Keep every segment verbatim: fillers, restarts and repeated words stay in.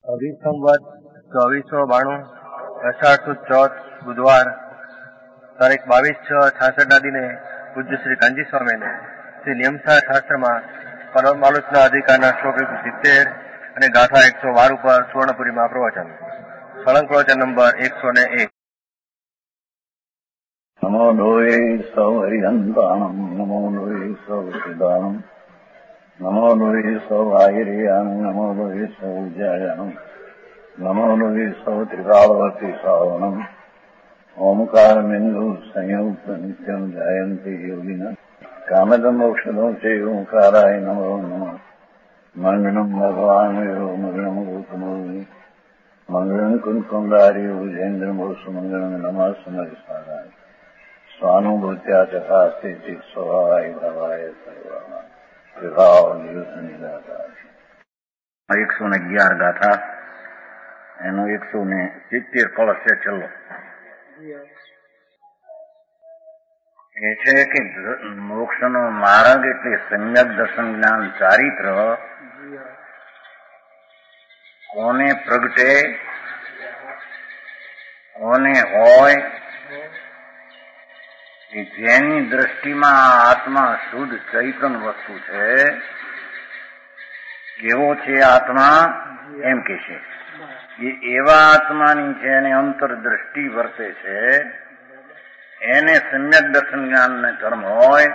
અઢી સંવત ચોવીસો બાણું અષાઢ સુદ ચોથ બુધવાર તારીખ બાવીસ છ છાસઠ ના દિને પૂજ્ય શ્રી કાંજી સ્વામીને શ્રી નિયમસાર શાસ્ત્રમાં પરમાલોચના અધિકારના શ્લોક એકસો સિત્તેર અને ગાથા એકસો બાર ઉપર સુવર્ણપુરીમાં પ્રવચન. સળંગ પ્રવચન નંબર એકસો ને એક. નમો લોહે સૌ હરિહંતાણમ નમો લોહે સૌ સિદ્ધાણમ નમો લોહે સૌ આયર્યાન નમો લોહે સૌ જયાનમ નમો લોહે સૌ ત્રિકાળવતી સાવનમ ઓમકાર બિંદુ સંયુક્ત નિત્યમ જયંતી યોગિના કામદમ ઔષધો છે ઓંકારાય નમો નમઃ. મંગળમ ભગવાન મંગળમ ગૌતમોની મંગળમ કુંકુંડારી ભુજેન્દ્રમો સુમંગળમ નમઃ સમરિસારાય સ્વાનુભૂત્યા ચકાસ્તે સ્વભાવાય ભવાય સર્વમાં વિભાવ નિયુસની ગાથા. એકસો ને અગિયાર ગાથા, એનો એકસો ને સિત્તેર કળશ છે છેલ્લો. એ છે કે મોક્ષનો માર્ગ એટલે સમ્યક દર્શન જ્ઞાન ચારિત્ર કોને પ્રગટે, કોને હોય કે જેની દ્રષ્ટિમાં આત્મા શુદ્ધ ચૈતન વસ્તુ છે. કેવો છે આત્મા એમ કે છે એ એવા આત્માની છે એને અંતરદ્રષ્ટિ વર્તે છે, એને સમ્યક દર્શન જ્ઞાન ને ધર્મ હોય.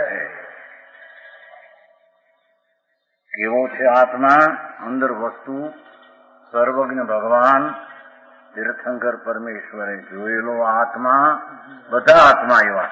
કેવો છે આત્મા? અંદર વસ્તુ સર્વજ્ઞ ભગવાન તીર્થંકર પરમેશ્વરે જોયેલો આત્મા. બધા આત્મા એવા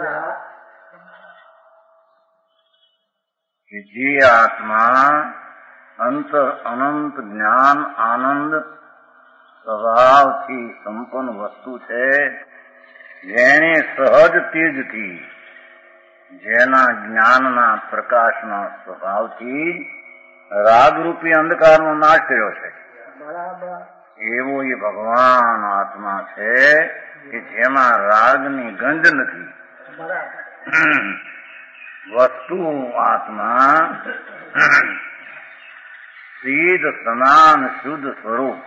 કે જે આત્મા અંતર અનંત જ્ઞાન આનંદ સ્વભાવથી સંપન્ન વસ્તુ છે, જેને સહજ તેજથી જેના જ્ઞાનના પ્રકાશના સ્વભાવથી રાગરૂપી અંધકારનો નાશ કર્યો છે. એવો એ ભગવાન આત્મા છે કે જેમાં રાગની ગંધ નથી. વસ્તુ આત્મા સીધ સમાન શુદ્ધ સ્વરૂપ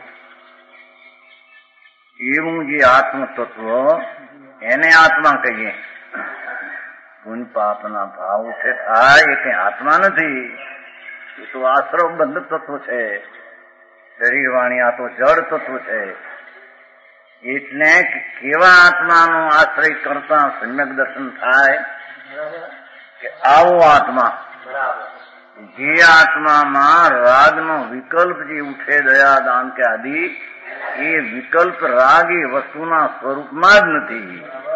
એવું જે આત્મ તત્વ એને આત્મા કહીએ. પુણ્ય પાપના ભાવ છે થાય એ કઈ આત્મા નથી, એ તો આશ્રવ બંધ તત્વ છે. શરીર વાણી આ તો જડ તત્વ છે. એટલે કેવા આત્માનો આશ્રય કરતા સમ્યક દર્શન થાય કે આવો આત્મા જે આત્મામાં રાગનો વિકલ્પ જે ઉઠે દયા દાન કે આદિ, એ વિકલ્પ રાગ એ વસ્તુના સ્વરૂપમાં જ નથી.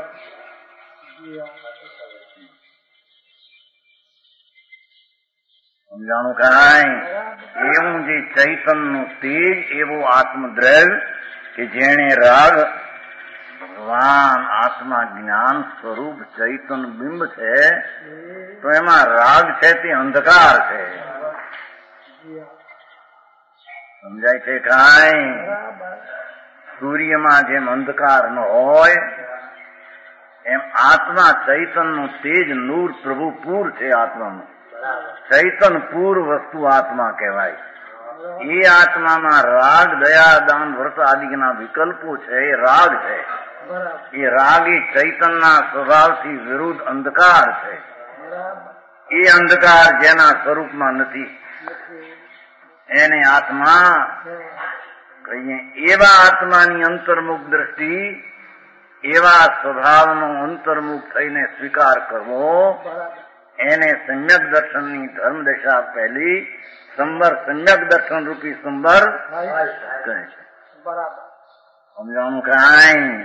સમજાણું કાંઈ? એવું જે ચૈતનનું તેજ એવો આત્મદ્રવ્ય કે જેણે રાગ ભગવાન આત્મા જ્ઞાન સ્વરૂપ ચૈતન બિંબ છે, તો એમાં રાગ છે તે અંધકાર છે. સમજાય છે કાંઈ? સૂર્યમાં જેમ અંધકાર ન હોય એમ આત્મા ચૈતનનું તેજ નૂર પ્રભુ પૂર છે. આત્માનું ચૈતન પૂર વસ્તુ આત્મા કહેવાય. એ આત્મામાં રાગ દયા દાન વ્રત આદિના વિકલ્પો છે, એ રાગ છે. એ રાગ એ ચૈતનના સ્વભાવથી વિરુદ્ધ અંધકાર છે. એ અંધકાર જેના સ્વરૂપમાં નથી એને આત્મા કહીએ. એવા આત્માની અંતર્મુખ દ્રષ્ટિ, એવા સ્વભાવનો અંતર્મુખ થઈને સ્વીકાર કરવો, એને સમ્યક દર્શનની ધર્મ દશા પહેલી સંબર સમ્યક દર્શન રૂપી સંબર કહે છે. સમજાણું કાંઈ?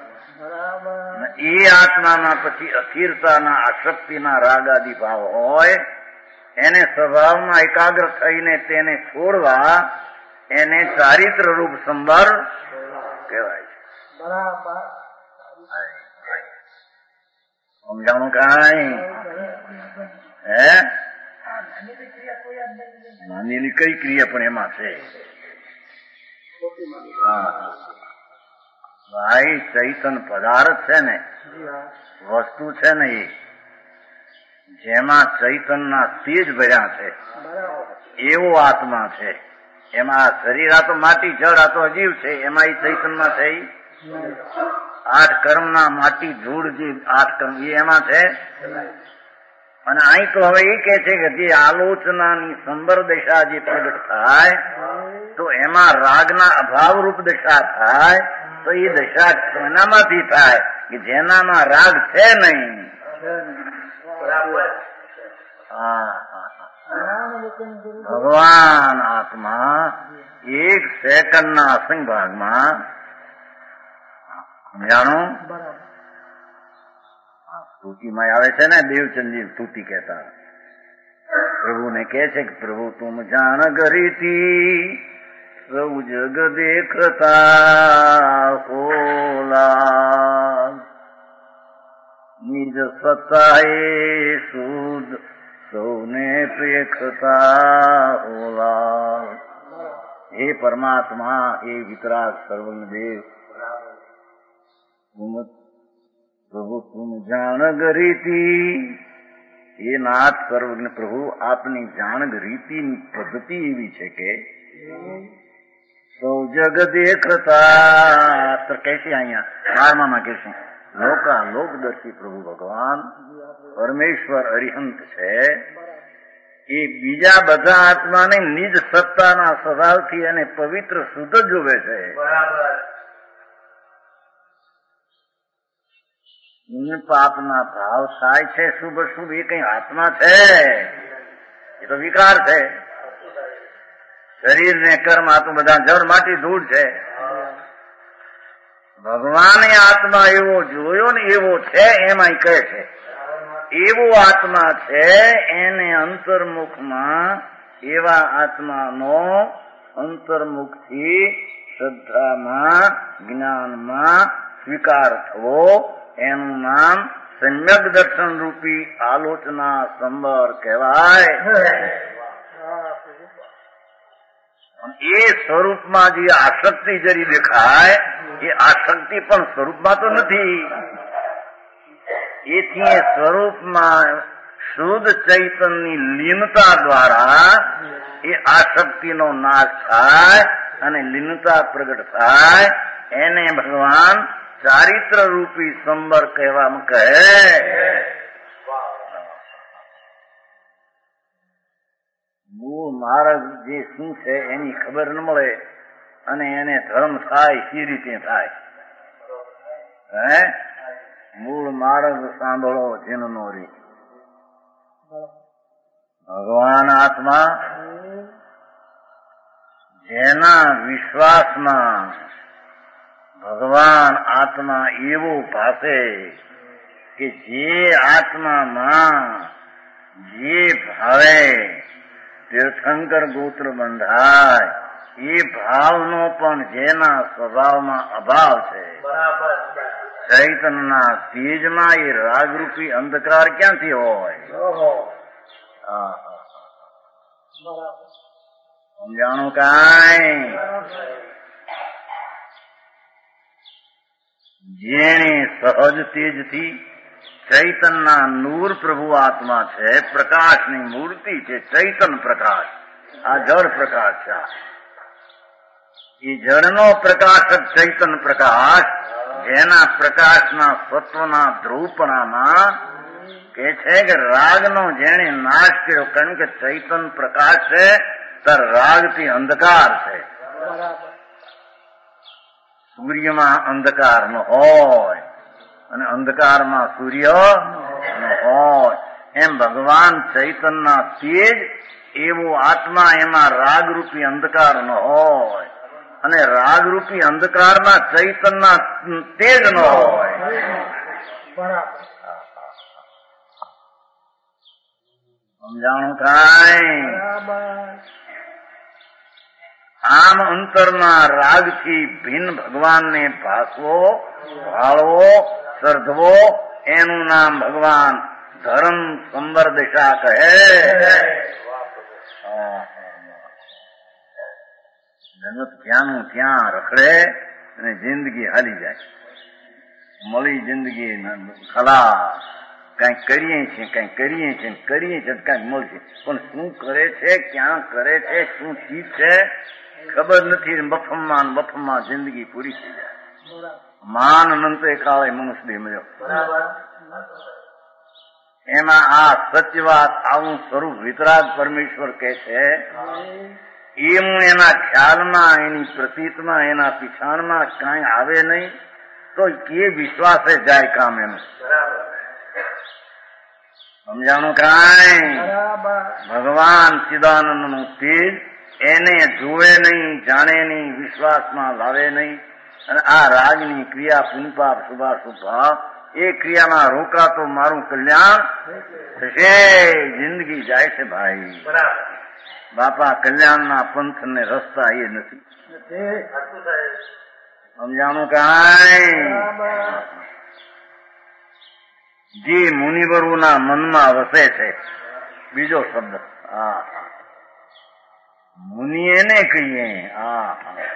એ આત્મામાં પછી અસ્થિરતાના આસક્તિના રાગાદી ભાવ હોય, એને સ્વભાવમાં એકાગ્ર થઈને તેને છોડવા, એને ચારિત્ર રૂપ સંબર કહેવાય છે. સમજાણું કાંઈ? હે નાની કઈ ક્રિયા પણ એમાં છે. ભાઈ ચૈતન પદાર્થ છે ને, વસ્તુ છે ને, એ જેમાં ચૈતનના તેજ ભર્યા છે એવો આત્મા છે. એમાં આ શરીર આ તો માટી જળ આ તો અજીવ છે, એમાં એ ચૈતનમાં છે. આઠ કર્મના માટી ધૂળ જે આઠ કર્મ એ એમાં છે. અને અહીં તો હવે એ કે છે કે જે આલોચનાની સંબર દશા જે પ્રગટ થાય તો એમાં રાગના અભાવરૂપ દશા થાય, તો એ દશા એનામાંથી થાય કે જેનામાં રાગ છે નહીં. ભગવાન આત્મા એક સેકન્ડના અસંગ ભાગમાં જાણો સ્તુતિમાં આવે છે ને, દેવચંદજી સ્તુતિ કહેતા પ્રભુને કહે છે કે પ્રભુ તુમ જાણ ગરીતી સૌ જગ દેખતા હોલા નિજ સત્તાએ શુદ્ધ સૌને પ્રેખતા હોલા. હે પરમાત્મા, હે વિતરાગ સર્વજ્ઞ દેવ, પ્રભુ તુમ જાણગ રીતિ, એ નાથ સર્વજ્ઞ પ્રભુ આપની જાણગ રીતિની પદ્ધતિ એવી છે કે સૌ જગ દેખતા તો કહેશે અહીંયા બારમામાં કહેશે લોકા લોકદર્શી પ્રભુ ભગવાન પરમેશ્વર અરિહંત છે. એ બીજા બધા આત્માને નિજ સત્તાના સ્વભાવથી અને પવિત્ર શુદ્ધ જોવે છે. પાપના ભાવ થાય છે શુભ શુભ એ કઈ આત્મા છે? એ તો વિકાર છે. શરીર ને કર્મ આ તો બધા જળ માટી ધૂળ છે. ભગવાને આત્મા એવો જોયો ને એવો છે એમાં કહે છે એવો આત્મા છે. એને અંતર્મુખમાં એવા આત્માનો અંતર્મુખથી શ્રદ્ધામાં જ્ઞાનમાં સ્વીકાર થવો, એનું નામ સમ્યક દર્શન રૂપી આલોચના સંબર કહેવાય. એ સ્વરૂપમાં જે આસક્તિ જરી દેખાય એ આસક્તિ પણ સ્વરૂપમાં તો નથી. એથી સ્વરૂપમાં શુદ્ધ ચૈતનની લીનતા દ્વારા એ આસક્તિનો નાશ થાય અને લીનતા પ્રગટ થાય. એને ભગવાન ચારિત્ર રૂપી સંબર કહેવામાં કહે. મૂળ માર્ગ જે શું છે એની ખબર ન મળે અને એને ધર્મ થાય સી રીતે થાય? હે મૂળ માર્ગ સાંભળો જેનો રે. ભગવાન આત્મા જેના વિશ્વાસમાં ભગવાન આત્મા એવો ભાસે કે જે આત્મામાં જે ભાવે તીર્થંકર ગોત્ર બંધાય એ ભાવનો પણ જેના સ્વભાવમાં અભાવ છે. ચૈતનના તેજમાં એ રાગરૂપી અંધકાર ક્યાંથી હોય? સમજાણું કાંઈ? જેને સહજ તેજથી ચૈતનના નૂર પ્રભુ આત્મા છે, પ્રકાશની મૂર્તિ છે, ચૈતન પ્રકાશ. આ જળ પ્રકાશ છે. એ જળનો પ્રકાશક ચૈતન પ્રકાશ જેના પ્રકાશના સત્વના ધ્રુવપણામાં કે છે કે રાગનો જેણે નાશ કર્યો. કારણ કે ચૈતન પ્રકાશ છે તો રાગથી અંધકાર છે. સૂર્યમાં અંધકાર ન હોય અને અંધકારમાં સૂર્ય ન હોય એમ ભગવાન ચૈતનના તેજ એવો આત્મા એમાં રાગરૂપી અંધકાર ન હોય અને રાગરૂપી અંધકારમાં ચૈતનના તેજ ન હોય. સમજાણું કાંઈ? આમ અંતરમાં રાગથી ભિન્ન ભગવાનને ભાસવો, ભાળવો, સર્ધવો એનું નામ ભગવાન ધર્મ સંબર દશા કહે. જગત ત્યાંનું ત્યાં રખડે અને જિંદગી હાલી જાય. મળી જિંદગી ખલાસ. કઈક કરીએ છીએ કઈક કરીએ છીએ કરીએ છીએ કઈક મળશે, પણ શું કરે છે, ક્યાં કરે છે, શું ચીજ છે ખબર નથી. બફમમાં બફમમાં જિંદગી પૂરી થઈ જાય. માન અનંતે કાળે મનુષ્ય દેહ મળ્યો. એમાં આ સત્યવાત આવું સ્વરૂપ વિતરાગ પરમેશ્વર કે છે એ હું એના ખ્યાલમાં, એની પ્રતીતમાં, એના પીછાણમાં કાંઈ આવે નહીં તો કે વિશ્વાસે જાય કામ એનું. સમજાણું કાંઈ? ભગવાન ચિદાનંદ નું તેજ એને જુએ નહીં, જાણે નહીં, વિશ્વાસમાં લાવે નહીં. અને આ રાગની ક્રિયા પુનપાપ શુભાશુભાવ એ ક્રિયામાં રોકા તો મારું કલ્યાણ થશે. જિંદગી જાય છે ભાઈ. બાપા કલ્યાણના પંથ ને રસ્તા એ નથી. સમજાણું કાંઈ? જે મુનિવરોના મનમાં વસે છે, બીજો શબ્દ હા મુનિ એને કહીએ. હા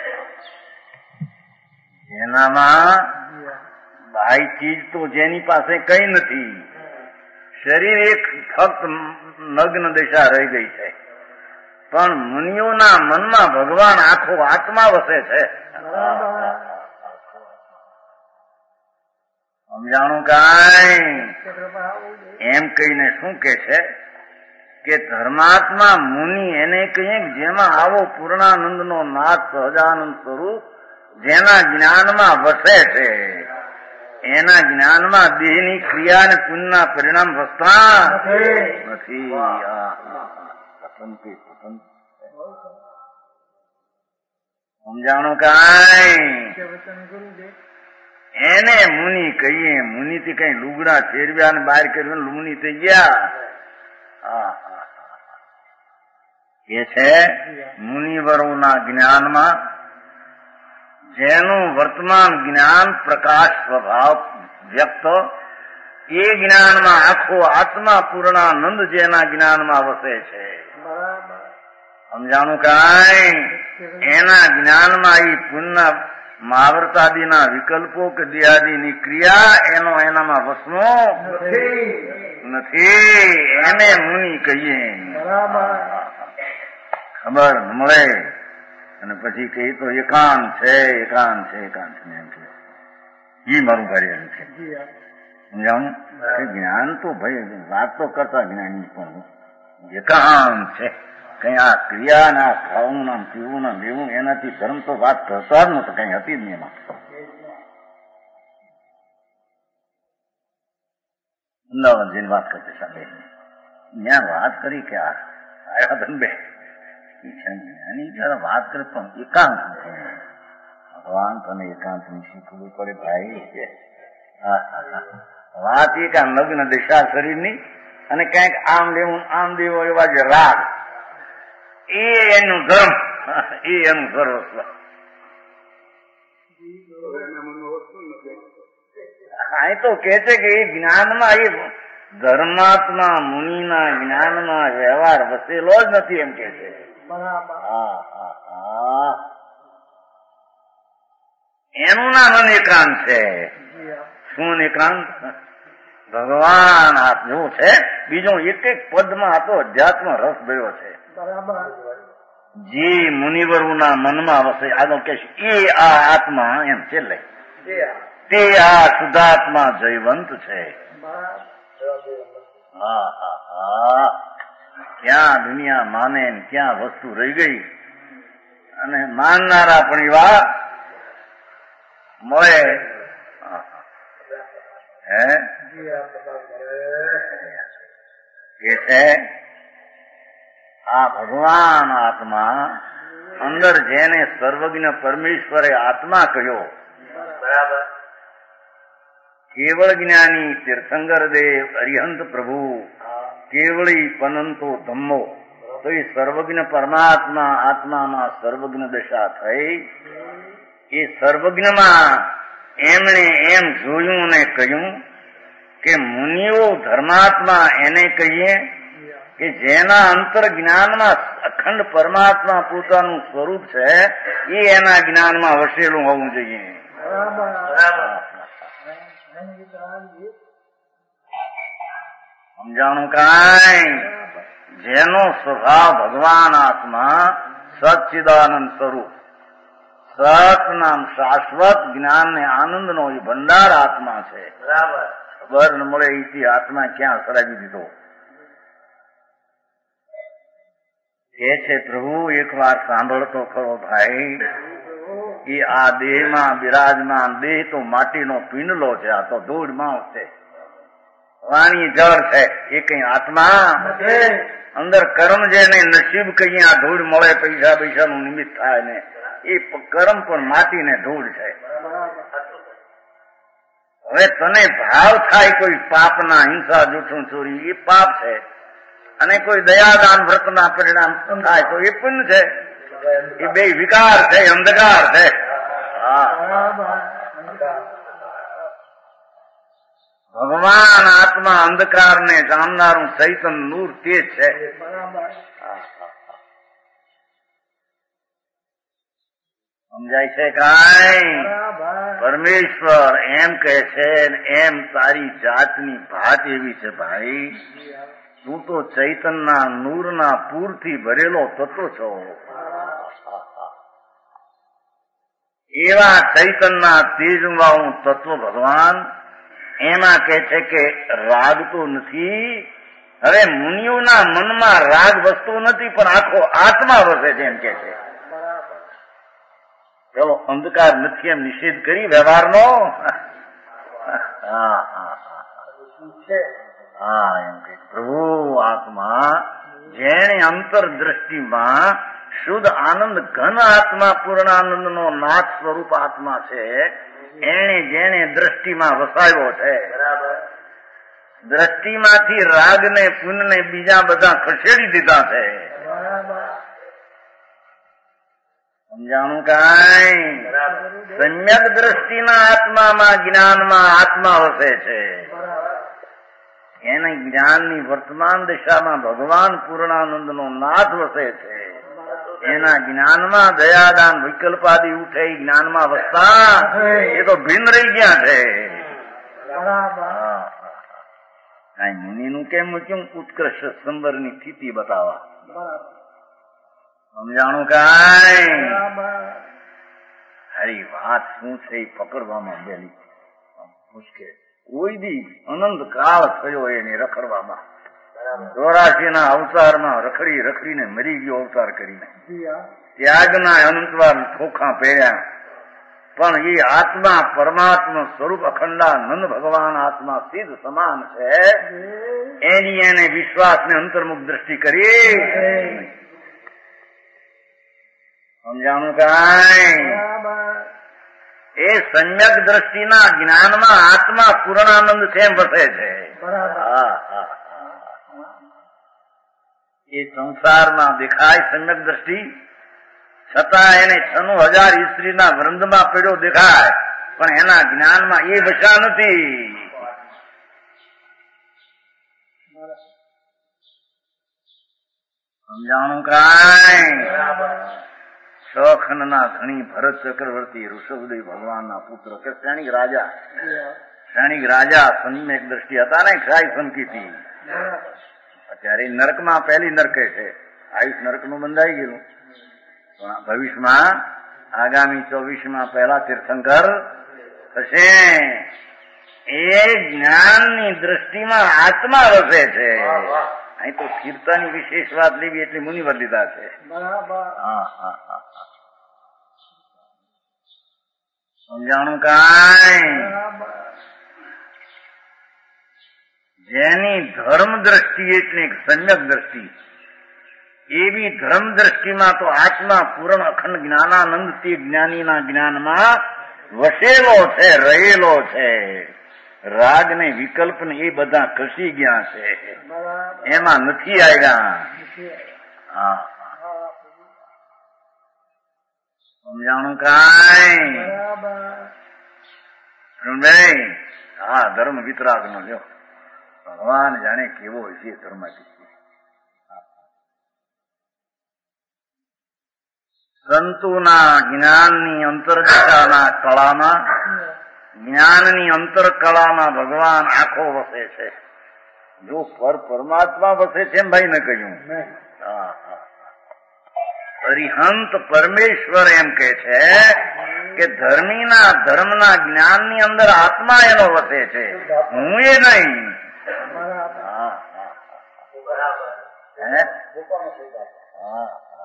જેનામાં બાહ્ય ચીજ તો જેની પાસે કઈ નથી, શરીર એક ફક્ત નગ્ન દશા રહી ગઈ છે, પણ મુનિઓના મનમાં ભગવાન આખો આત્મા વસે છે. સમજાણું કાંઈ? એમ કહીને શું કે છે કે ધર્માત્મા મુનિ એને કહીએ જેમાં આવો પૂર્ણાનંદ નો નાથ સહજાનંદ સ્વરૂપ જેના જ્ઞાનમાં વસે છે, એના જ્ઞાનમાં દેહની ક્રિયા અને પુણ્યના પરિણામ વસતા નથી. સમજાણું કાંઈ? એને મુનિ કહીએ. મુનિ થી કઈ લુગડા ફેરવ્યા ને બહાર કર્યું મુનિ થઈ ગયા. એ છે મુનિવરોના જ્ઞાનમાં જેનું વર્તમાન જ્ઞાન પ્રકાશ સ્વભાવ વ્યક્ત, એ જ્ઞાનમાં આખો આત્મા પૂર્ણાનંદ જેના જ્ઞાનમાં વસે છે. સમજાણું કાંઈ? એના જ્ઞાનમાં એ પુણ્ય મહાવ્રતાદિના વિકલ્પો કે દેહાદિની ક્રિયા એનો એનામાં વસનો નથી. એને મુનિ કહીએ. ખબર મળે અને પછી કહી તો એકાંત છે એકાંત છે એકાંત છે એમ કે એ મારું કાર્ય છે. સમજાવું? જ્ઞાન તો ભાઈ વાત તો કરતા જ્ઞાની પણ એકાંત છે. કઈ આ ક્રિયા ના ખાવું ના પીવું ના લેવું એનાથી ધર્મ તો વાત કરતા જ નતો, કઈ હતી જ નહીં એમાં. અમદાવાદ જઈને વાત કરતી સાથે ત્યાં વાત કરી કે આ આવ્યા ધંધે જ્ઞાની જયારે વાત કરે પણ એકાંત ભગવાન તને એકાંત ની શીખવું પડે ભાઈ. વાત એ કે લગ્ન દિશા શરીરની અને કઈક આમ લેવું આમ દેવું એવા જે રાગ એ એનું ધર્મ, એ એનું સર્વસ્વ. અહીં તો કે છે કે એ જ્ઞાનમાં એ ધર્માત્મા મુનિના જ્ઞાનમાં વ્યવહાર વસેલો જ નથી એમ કે છે. એનું નામ એકાંત છે. શું એકાંત? ભગવાન આપજો છે. બીજો એક એક પદમાં આ તો અધ્યાત્મ રસ ભર્યો છે. જે મુનિવરોના મનમાં વસે આગળ કે એ આ આત્મા એમ છેલ્લે તે આ શુદ્ધાત્મા જયવંત છે. હા હા હા ક્યાં દુનિયા માને ક્યાં વસ્તુ રહી ગઈ અને માનનારા પણ એવા મળે. હે એ છે આ ભગવાન આત્મા અંદર જેને સર્વજ્ઞ પરમેશ્વરે આત્મા કહ્યો. બરાબર. કેવળ જ્ઞાની તીર્થંકર દેવ અરિહંત પ્રભુ કેવળી પનંતો ધમ્મો તો એ સર્વજ્ઞ પરમાત્મા આત્મામાં સર્વજ્ઞ દશા થઈ. એ સર્વજ્ઞમાં એમણે એમ જોયું અને કહ્યું કે મુનિઓ ધર્માત્મા એને કહીએ કે જેના અંતર જ્ઞાનમાં અખંડ પરમાત્મા પોતાનું સ્વરૂપ છે એ એના જ્ઞાનમાં વસેલું હોવું જોઈએ. સમજાણું કાંઈ? જેનો સ્વભાવ ભગવાન આત્મા સચ્ચિદાનંદ સ્વરૂપ, સત નામ શાશ્વત જ્ઞાન ને આનંદ નો એ ભંડાર આત્મા છે. બરાબર. ખબર ન મળે એથી આત્મા ક્યાં સરાવી દીધો. એ છે પ્રભુ એક વાર સાંભળતો ખરો ભાઈ, એ આ દેહમાં બિરાજમાન, દેહ તો માટીનો પિંડલો છે, આ તો ધૂળ માઉસ છે, વાણી જળ છે, એ કઈ આત્મા અંદર કર્મ જેને નસીબ કઈ આ ધૂળ મળે, પૈસા પૈસા નું નિમિત્ત થાય ને, એ કર્મ પણ માટી ને ધૂળ છે. હવે તને ભાવ થાય કોઈ પાપના, હિંસા, જૂઠું, ચોરી, એ પાપ છે, અને કોઈ દયાદાન વ્રતના પરિણામ થાય તો એ પુણ્ય છે. એ બે વિકાર છે, અંધકાર છે. ભગવાન આત્મા અંધકાર ને જાણનારું ચૈતન નૂર તે છે. સમજાય છે કાંઈ? પરમેશ્વર એમ કહે છે, એમ તારી જાતની ભાત એવી છે ભાઈ, તું તો ચૈતનના નૂરના પૂરથી ભરેલો તત્વ છો. એવા ચૈતનના તેજમાં હું તત્વ ભગવાન, એમાં કહે છે કે રાગ તો નથી. હવે મુનિઓના મનમાં રાગ વસ્તુ નથી, પણ આખો આત્મા વસે છે એમ કે છે. ચલો અંધકાર નથી એમ નિષેધ કરી વ્યવહારનો. હા હા હા એમ કે પ્રભુ આત્મા જેણે અંતર દ્રષ્ટિમાં શુદ્ધ આનંદ ઘન આત્મા પૂર્ણાનંદ નો નાથ સ્વરૂપ આત્મા છે, એને જેને દ્રષ્ટિમાં વસાવ્યો છે. દ્રષ્ટિમાંથી રાગ ને પુણ્ય ને બીજા બધા ખસેડી દીધા છે. સમજાણું કાંઈ? સમ્યક દ્રષ્ટિના આત્મામાં જ્ઞાનમાં આત્મા વસે છે. એને જ્ઞાનની વર્તમાન દિશામાં ભગવાન પૂર્ણાનંદ નો નાથ વસે છે. એના જ્ઞાનમાં દયાદાન વિકલ્પાદી ઉઠે, જ્ઞાનમાં વસતા એ તો ભિન્ન રહી ગયા છે. કઈ મુનિનું કેમ મૂક્યું? ઉત્કૃષ્ટ સંબરની સ્થિતિ બતાવવા. સમજાણું કાંઈ? હરી વાત શું છે એ પકડવામાં બેલી મુશ્કેલ. કોઈ દી અનંત કાળ થયો એને રખડવામાં. ચોરાશી ના અવતારમાં રખડી રખડીને મરી ગયો અવતાર કરીને. ત્યાગના અનંતવાર ખોખા પહેર્યા, પણ એ આત્મા પરમાત્મા સ્વરૂપ અખંડાનંદ ભગવાન આત્મા સિદ્ધ સમાન છે. એની એને વિશ્વાસને અંતર્મુખ દ્રષ્ટિ કરી. સમજાણું કાંઈ? એ સમ્યક દ્રષ્ટિના જ્ઞાનમાં આત્મા પૂર્ણાનંદ તેમ વસે છે. એ સંસારમાં દેખાય સમ્યક દ્રષ્ટિ, છતાં એને છનું હજાર સ્ત્રીના વૃંદમાં પડ્યો દેખાય, પણ એના જ્ઞાનમાં એ વસા નથી. સમજાણું કાંઈ? સખંડના ધણી ભરત ચક્રવર્તી ઋષભદેવ ભગવાનના પુત્ર કે શ્રેણિક રાજા, શ્રેણિક રાજા સમ્યક દ્રષ્ટિ હતા ને, ક્ષાય સંકીથી. અત્યારે નરકમાં પહેલી નરકે છે, આયુષ નરક નું બંધાઈ ગયેલું, પણ ભવિષ્યમાં આગામી ચોવીસમાં પહેલા તીર્થંકર થશે. એ જ્ઞાનની દ્રષ્ટિમાં આત્મા વસે છે. અહીં તો સ્થિરતાની વિશેષ વાત લેવી એટલી મુનિવર લીધા છે. હા હા હા સમજાણું કાંઈ? જેની ધર્મ દ્રષ્ટિ એટલે સમ્યક દ્રષ્ટિ, એવી ધર્મ દ્રષ્ટિમાં તો આત્મા પૂર્ણ અખંડ જ્ઞાનાનંદ તે જ્ઞાનીના જ્ઞાનમાં વસેલો છે, રહેલો છે. રાગ ને વિકલ્પ ને એ બધા ખસી ગયા છે, એમાં નથી આવ્યા. હા સમજાણું કાંઈ? હા ધર્મ વિતરાગ નો લ્યો, ભગવાન જાણે કેવો હોય છે ધર્મ. સંતોના જ્ઞાનની અંતરદિશાના કળામાં, જ્ઞાનની અંતર કળામાં ભગવાન આખો વસે છે. જો પર પરમાત્મા વસે છે એમ ભાઈ ને કહ્યું. હા હા અરિહંત પરમેશ્વર એમ કે છે કે ધર્મીના ધર્મના જ્ઞાનની અંદર આત્મા એનો વસે છે, હું એ નહીં. હા હા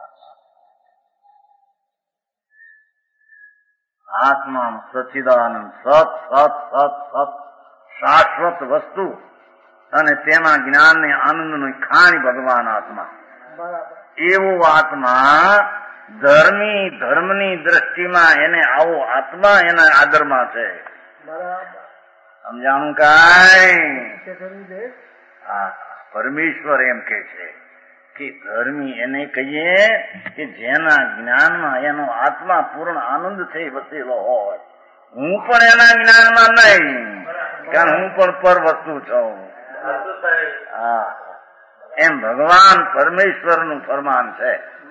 આત્મા સચ્ચિદાનંદ સત સત સત સત શાશ્વત વસ્તુ અને તેના જ્ઞાનને આનંદનું ખાણી ભગવાન આત્મા. એવો આત્મા ધર્મી ધર્મની દ્રષ્ટિમાં એને આવો આત્મા એના આદરમાં છે. સમજાણું કાંઈ? હા પરમેશ્વર એમ કે છે કે ધર્મી એને કહીએ કે જેના જ્ઞાનમાં એનો આત્મા પૂર્ણ આનંદ છે વસેલો હોય. હું પણ એના જ્ઞાનમાં નહીં, કારણ હું પણ પર વસ્તુ છું. હા એમ ભગવાન પરમેશ્વર નું ફરમાન છે.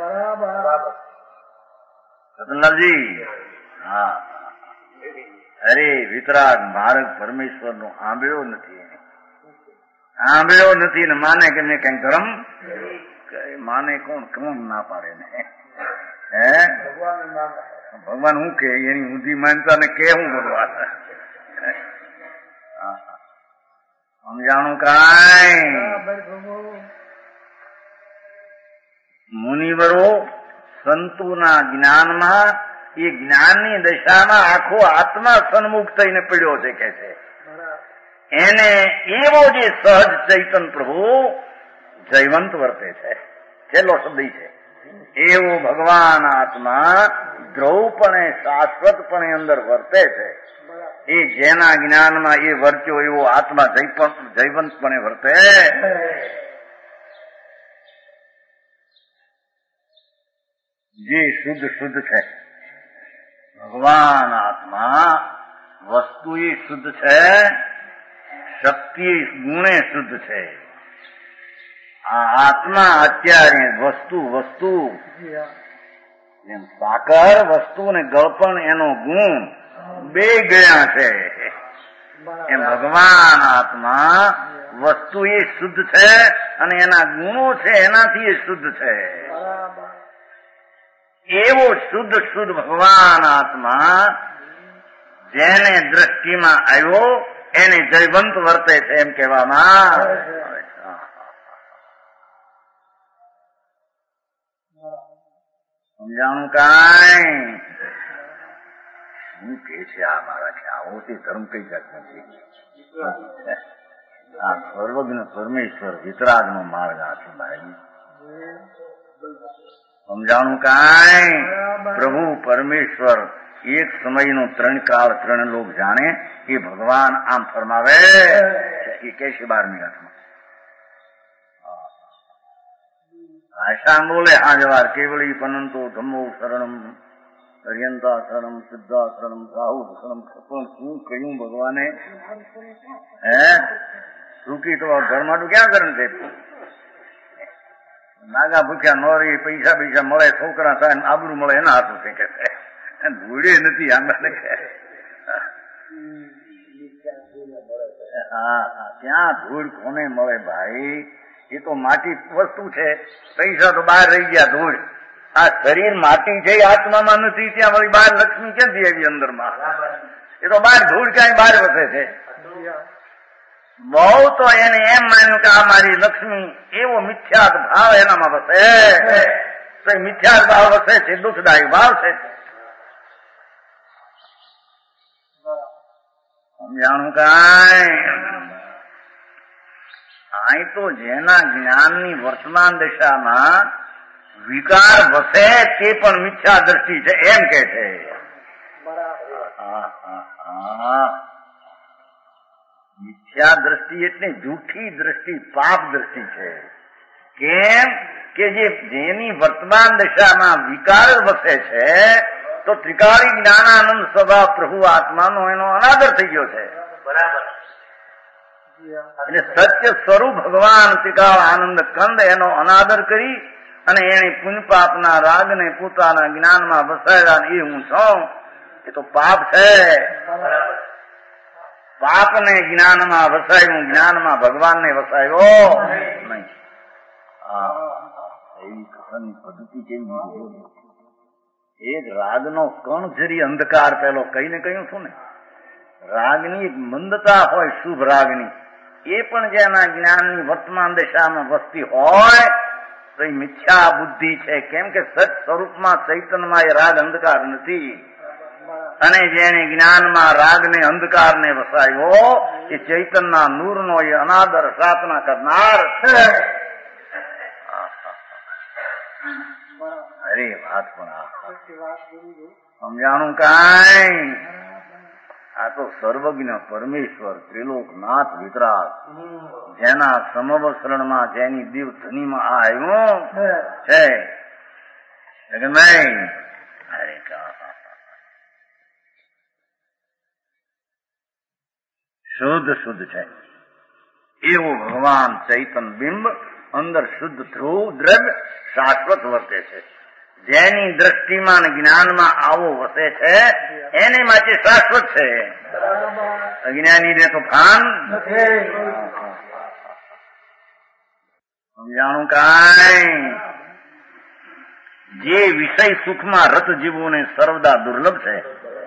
રતનલાલજી હા અરે વિતરાગ માર્ગ પરમેશ્વર નું આંબળ્યો નથી, આંબળ્યો નથી ને માને કે મેં કઈ ધર્મ માને કોણ કોણ ના પાડે ને? હે ભગવાન હું કે એની ઊંધી માનતા ને કે હું ભગવાન સમજાણું કાંઈ? મુનિવરો સંતોના જ્ઞાનમાં એ જ્ઞાનની દશામાં આખો આત્મા સન્મુખ થઈને પડ્યો છે કે છે. એને એવો જે સહજ ચૈતન પ્રભુ જયવંત વર્તે છે, છેલ્લો શબ્દ છે. એવો ભગવાન આત્મા ધ્રુવપણે શાશ્વતપણે અંદર વર્તે છે. એ જેના જ્ઞાનમાં એ વર્ત્યો એવો આત્મા જયવંતપણે વર્તે. જે શુદ્ધ શુદ્ધ છે ભગવાન આત્મા, વસ્તુ એ શુદ્ધ છે, શક્તિ ગુણે શુદ્ધ છે. આ આત્મા અત્યારે વસ્તુ વસ્તુ એમ સાકર વસ્તુ ને ગળપણ એનો ગુણ બે ગયા છે. એમ ભગવાન આત્મા વસ્તુ એ શુદ્ધ છે અને એના ગુણો છે એનાથી એ શુદ્ધ છે. એવો શુદ્ધ શુદ્ધ ભગવાન આત્મા જેને દ્રષ્ટિમાં આવ્યો એને જયવંત વર્તે છે એમ કહેવામાં. સમજાણું કાંઈ? શું કે છે આ મારા કે આવો તે ધર્મ કઈ જાત નથી. આ સર્વજ્ઞ પરમેશ્વર વિતરાગ નો માર્ગ આથી ભાઈ. સમજાણું કાંઈ? પ્રભુ પરમેશ્વર એક સમયનો ત્રણ કાળ ત્રણ લોક જાણે એ ભગવાન આમ ફરમાવે એ કેશે બારમી હાથમાં ભાષા બોલે હાજવાર કેવળી પનંતો ધમ્મો શરણમ હરિયંતા શરણમ સિદ્ધા શરણમ સાહુ શરણમ. પણ શું કહ્યું ભગવાને? હે રૂકી તો ઘર માટું ક્યાં કરે છે? નાગા ભૂખ્યા નો રહી, પૈસા પૈસા મળે, છોકરા થાય, આબરૂ મળે એના હાથું છે કે ધૂળે નથી આંબાને. હા ત્યાં ધૂળ કોને મળે ભાઈ? એ તો માટી વસ્તુ છે, પૈસા તો બહાર રહી ગયા, ધૂળ. આ શરીર માટી છે, આત્મામાં નથી. ત્યાં વળી બહાર લક્ષ્મી ક્યાંથી આવી અંદરમાં? એ તો બહાર ધૂળ ક્યાંય બહાર વસે છે. બહુ તો એને એમ માન્યું કે આ મારી લક્ષ્મી, એવો મિથ્યાત ભાવ એનામાં વસે. તો એ મિથ્યાત ભાવ વસે છે, દુઃખદાયી ભાવ છે. સમજાણું કાંઈ? અહીં તો જેના જ્ઞાનની વર્તમાન દશામાં વિકાર વસે તે પણ મિથ્યા દ્રષ્ટિ છે એમ કે છે. મિથ્યા દ્રષ્ટિ એટલે જૂઠી દ્રષ્ટિ, પાપ દ્રષ્ટિ છે. કેમ કે જે જેની વર્તમાન દશામાં વિકાર વસે છે તો ત્રિકાળી જ્ઞાનાનંદ સ્વભાવ પ્રભુ આત્માનો એનો અનાદર થઈ ગયો છે. બરાબર. એટલે સત્ય સ્વરૂપ ભગવાન ત્રિકાળ આનંદ કંદ એનો અનાદર કરી અને એને પુણ્ય પાપના રાગને પોતાના જ્ઞાનમાં વસાયેલા એ હું છું, એ તો પાપ છે. પાપને જ્ઞાનમાં વસાયું, જ્ઞાનમાં ભગવાનને વસાયો નહીં. એવી કથાની પદ્ધતિ કેવી? એક રાગનો કણ જરી અંધકાર પેલો કહીને કહ્યું છું ને, રાગની એક મંદતા હોય શુભ રાગની, એ પણ જેના જ્ઞાનની વર્તમાન દિશામાં વસતી હોય તો એ મિથ્યા બુદ્ધિ છે. કેમ કે સત સ્વરૂપમાં ચૈતન્યમાં એ રાગ અંધકાર નથી. અને જેને જ્ઞાનમાં રાગને અંધકારને વસાયો એ ચૈતન્યના નૂરનો એ અનાદર સાધના કરનાર છે. અરે વાત પણ સમજાણું કાંઈ? આ તો સર્વજ્ઞ પરમેશ્વર ત્રિલોકનાથ વિતરાગ, જેના સમવસરણમાં જેની દિવ ધનીમાં આ આવ્યું છે. જગન્ભાઈ અરે શુદ્ધ શુદ્ધ છે એવો ભગવાન ચૈતન બિંબ અંદર શુદ્ધ ધ્રુવ દ્રવ્ય શાશ્વત વર્તે છે. જેની દ્રષ્ટિમાં જ્ઞાનમાં આવો વસે છે એને માટે શાશ્વત છે. અજ્ઞાનીને તો ભાન સમજાણું કાંઈ? જે વિષય સુખમાં રત જીવોને સર્વદા દુર્લભ છે.